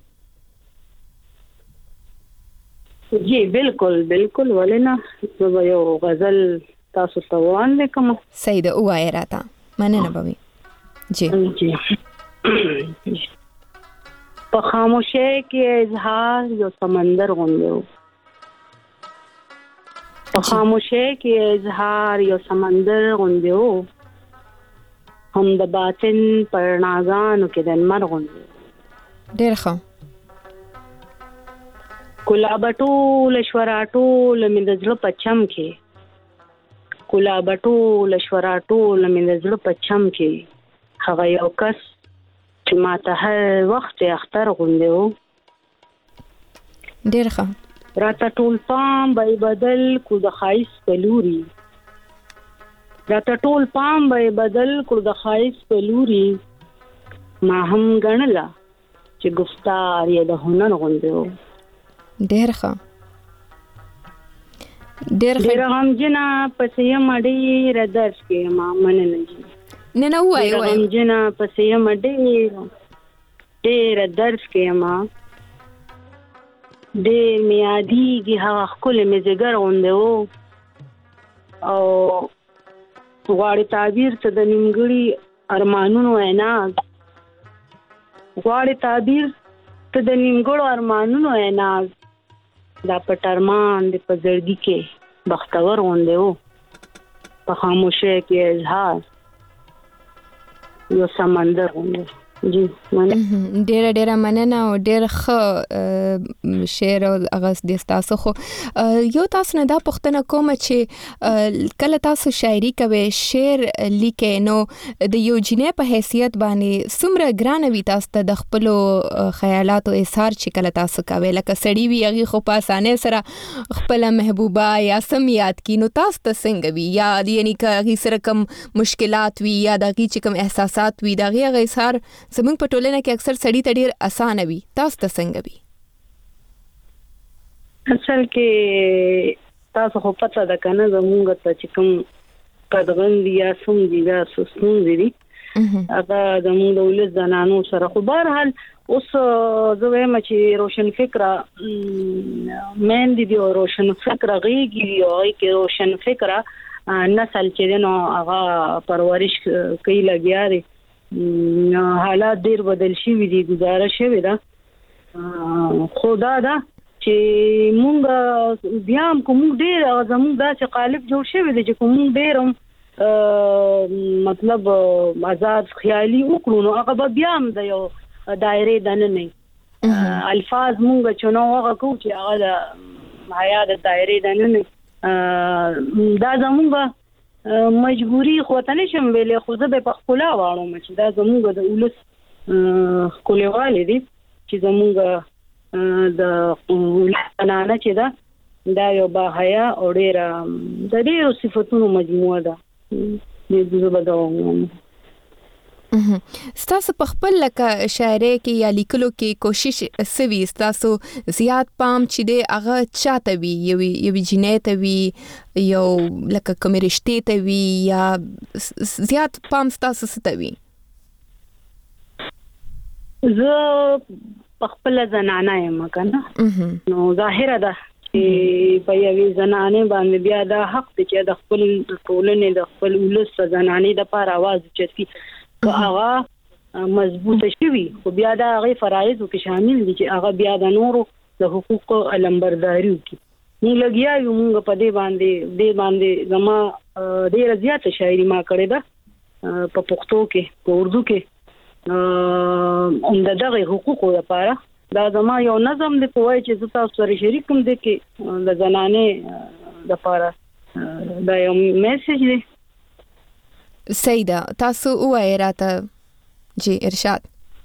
کړئ؟ جی بالکل بالکل ولنا زه یو غزل تاسو ته وړاندې کوم. صحیح ده، وایي راته. مننه بوي. جی جی په خاموشۍ کې اظهار یو سمندر غوندې و، په خاموشۍ کې اظهار یو سمندر غوندې و، هم د باطن پر ناګانو کې د لمر غوندې. ډېر ښه. ګلاب ټول شورا ټول مې د زړه په چم کې، ګلاب ټول شورا ټول مې د زړه په چم کې، هغه یو کس چې ما ته هر وخت اختر غوندې و. ډېر ښه. راته ټول پام به بدل کو د ښایست په لوري، راته ټول پام به بدل کو د ښایست په لوري، ما هم ګڼله چې گفتار یې د هنر غوندې و. ډېر ښه. ډېر ښه. ډېره غمجنه پسې یم ډېره درس کې ما مننه جي نه نه وایي وایي غمجنه پسې یم ډېره ډېره درس کې ما ډېر مې یادېږي هغه ښکلی مې ځګر غوندې و، او غواړي تعبیر ته د نیمګړي ارمانونو عناد، غواړي تعبیر ته د نیمګړو ارمانونو عناد، دا پټ ارمان د په زړګي کې بختور غوندې و، په خاموشۍ کې اظهار یو سمندر غوندې. جی مننه. ډیره ډیره مننه او ډیر ښه شعر او هغه د تاسو خو یو تاسو نه دا پوښتنه کوم چې کله تاسو شاعري کوي شعر لیکئ نو د یو جنې په حیثیت باندې څومره ګرانه وي تاسو ته د خپل خیالات او اظهار چې کله تاسو کوي لکه سړی وي هغه خو په اسانه سره خپل محبوبه یا سم یاد کی نو تاسو ته څنګه وي یا یعنی که هغه سره کوم مشکلات وي یا د هغه چې کوم احساسات وي د هغه اظهار زمونږ په ټولنه کې اکثر سړی ته ډیر اسانه وي تاسو ته څنګه وي؟ اصل کې تاسو خو پته ده کنه زمونږ ته چې کوم قدغن دي یا سم دي دا سوسون دي هغه زمونږ د ولس زنانو سره خو بهرحال اوس زه وایم چې روشن فکره مین دي او روشن فکره غيږي او کې روشن فکره نسل چې نو هغه پرورش کوي لګیا دي حالات ډیر بدل شي دي گزاره شوی دا خدا دا چې مونږ بیا کوم ډیر زموږ دا چې قالب جوړ شوی دی چې کوم ډیر مطلب آزاد خیالي وکړو نو هغه بیا هم د یو دایره دنه نه الفاظ مونږ چې نو هغه کو چې هغه د حیا د دایره دنه نه دا زموږ مجبوری خو ته نشم ویلې خو زه به په خپل واړم چې دا زموږ د ولس کولېوالې دي چې زموږ د ولانه چې دا دا یو باحیا او ډېر د ډېرو صفاتونو مجموعه ده دې زه به دا وایم. ستاسو په خپل لکه شاعري کې یا لیکلو کې کوشش سوي ستاسو زیات پام چې دی هغه چاته وي یو یو جنې ته وي یو لکه کوم رشتې ته وي یا زیات پام ستاسو ته وي؟ زه په خپل زنانه یم کنه نو ظاهره ده چې په یوې زنانه باندې بیا دا حق دی چې د خپل ټولنې د خپل ولس زنانې د لپاره आवाज چتي که هغه مضبوطه شوي خو بیا دا هغه فرایض کې شامل دي چې هغه بیا د نورو د حقوقو علمبرداري وکړي. موږ لګیا یو موږ په دې باندې دې باندې زما ډېر زیاته شاعري ما کړې ده په پښتو کې په اردو کې هم د دغه حقوقو لپاره دا زما یو نظم دی په وای چې زه تاسو سره شریک کوم دي کې د زنانه لپاره دا یو میسج دی. سیده تاسو وایي راته. جی ارشاد.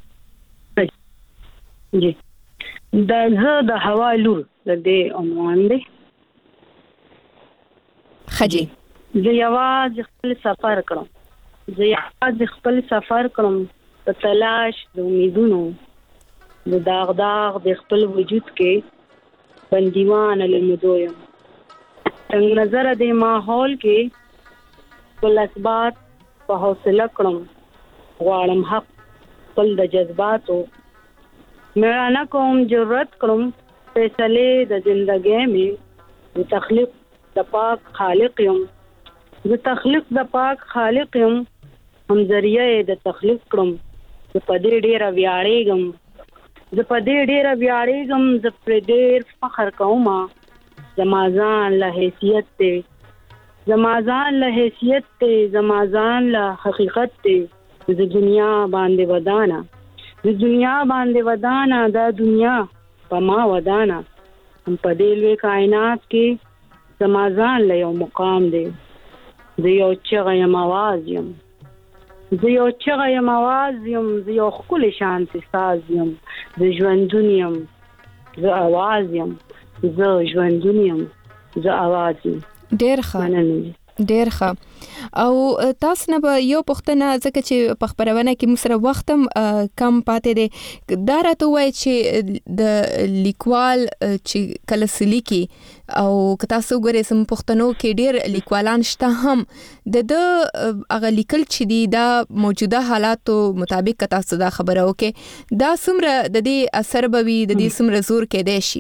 جی دا زه د هوا لور د دې عنوان دی. خجی زه یوازې خپل سفر کړم زه یوازې خپل سفر کوم په تلاش د امیدونو د داغ داغ د خپل وجود کې بندیوان لمدو یم تنگ نظر د ماحول کې خپل اثبات په حوصله کړم غواړم حق خپل د جذباتو میړانه کوم جرأت کړم فیصلې د زندګۍ مې د تخلیق د پاک خالق یم د تخلیق د پاک خالق یم هم ذریعہ د تخلیق کړم زه په دې ډېره ویاړېږم زه په دې ډېره ویاړېږم زه پرې ډېر فخر کوم زما ځان له حیثیت دی زما ځان له حیثیت دی زما ځان له حقیقت دی د دنیا باندې ودانه د دنیا باندې ودانه دا دنیا په ما ودانه هم په دې لوی کائنات کې زما ځان له یو مقام دی زه یو چغه یم آواز یم زه یو چغه یم آواز یم زه یو ښکلی شانتې ساز یم زه ژوندون یم زه آواز یم زه ژوندون یم زه آواز یم ډېر ښه ډېر ښه او تاسو نه به یو پوښتنه ځکه چې په خپرونه کې موږ سره وخت هم کم پاتې دی دا راته ووایي چې د لیکوال چې کله څه لیکي او که تاسو وګورئ زموږ پښتنو کې ډېر لیکوالان شته هم د ده هغه لیکل چې دي دا موجوده حالاتو مطابق که تاسو دا خبره وکړئ دا څومره د دې اثر به وي د دې څومره زور کېدی شي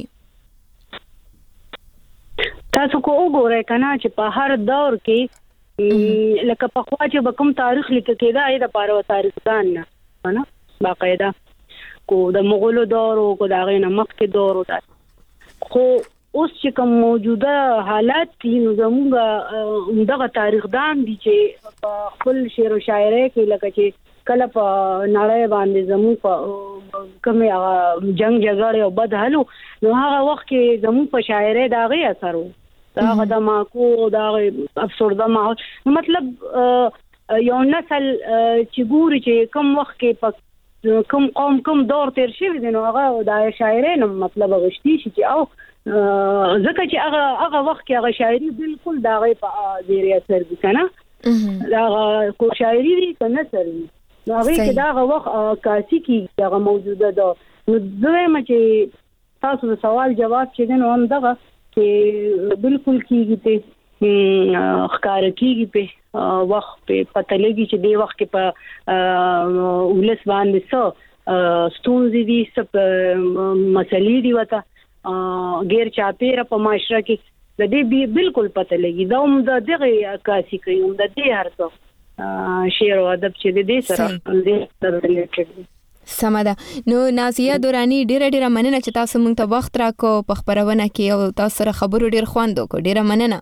تاسو کو وګورئ کنه چې په هر دور کې لکه په خوا چې به کوم تاریخ لیکل کېده ای د پاره تاریخدان نه نه باقاعده کو د مغولو دور او کو د هغې نه مخکې دور او خو اوس چې کوم موجوده حالات دي نو زموږ دغه تاریخدان دي چې په خپل شعر او شاعرۍ کې لکه چې کله په نړۍ باندې زموږ په کومې هغه جنگ جګړې او بد حالو نو هغه وخت کې زموږ په شاعرۍ د هغې اثر و د هغه د ماکو د هغې افسرده ماحول نو مطلب یو نسل چې ګوري چې کوم وخت کې په کوم قوم کوم دور تیر شوی دی نو هغه د شاعرۍ نه مطلب غشتي شي چې او ځکه چې هغه هغه وخت کې هغه شاعري بالکل د هغې په زیر اثر دي که نه د هغه کو شاعري دي که نثر وي نو هغې کې د هغه وخت کاسي کېږي هغه موجوده ده نو زه وایم چې تاسو د سوال جواب چې دی نو هم دغه چې بالکل کېږي پې ښکاره کېږي پې وخت پې پته لګي چې دې وخت کې په ولس باندې څه ستونزې دي څه مسلې دي ورته غیر چاپېره په معاشره کې د دې بالکل پته لګي دا هم د دغې عکاسي کوي هم د دې هر څه شعر او ادب چې د دې سره د ریلیټډ دي سمه ده نو نازیه دورانی ډیره ډیره مننه چې تاسو موږ ته وخت راکو په خبرونه کې او تاسو سره خبرو ډیر خوند وکړو ډیره مننه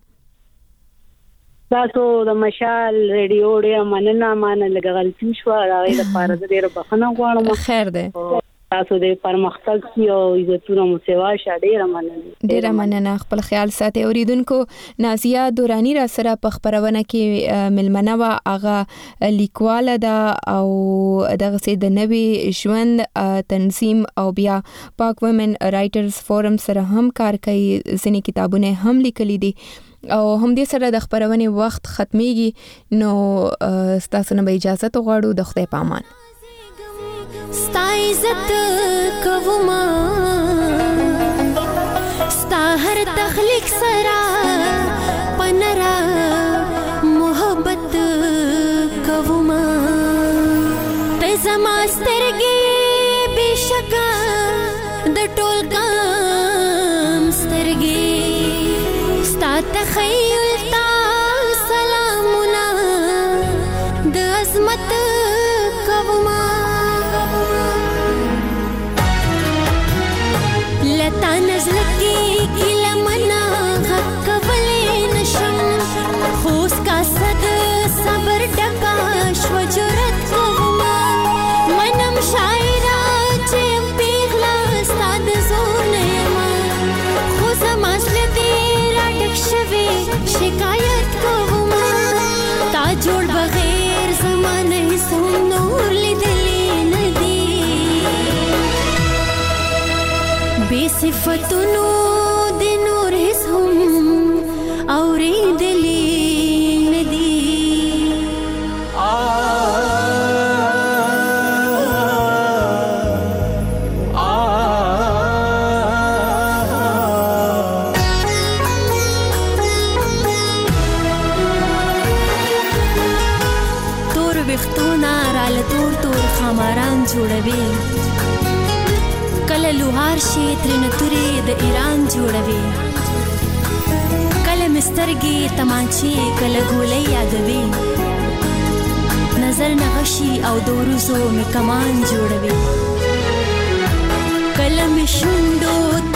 تاسو د مشال ریډیو ډیره مننه مانه لږ غلطي شو راغی د پاره ډیره بخښنه غواړم خیر ده تاسو د پرمختګ او عزتونو مو سیوا شه ډیره مننه ډیره مننه خپل خیال ساتي اوریدونکو نازیه دورانی را سره په خبرونه کې ملمنه وا هغه لیکواله ده او دغه سي د نوي ژوند تنظیم او بیا پاک وومن رائټرز فورم سره هم کار کوي ځینې کتابونه هم لیکلي دي او هم دې سره د خبرونې وخت ختميږي نو تاسو نه به اجازه غواړو د خدای په امان ستا عزت کوما ستا هر تخلیق سرا پنرا محبت کوما ته زما سترګې بشکا د ټول کام سترګې ستا تخیل تا سلامونه د عظمت کوما لتا نزل کی کلا منا حق ولې نشم خوس کا صد صبر ډکا شو جرأت کوما منم شاعرا چې پیغلا استاد زونه ما خو زماسل دې را ډک شوي شکایت کوما تا جوړ بغیر زمانه سو نور لیدلې ندی بے صفتونو د نور هیڅ هم اورېدلې ندي وختونه رال تور تور خماران جوړوي کله لوهار شي ترنه توري د ایران جوړوي کله مسترګي تمانچي کله ګولې یادوي نظر نغشي او دوروزو می کمان جوړوي کله می شوندو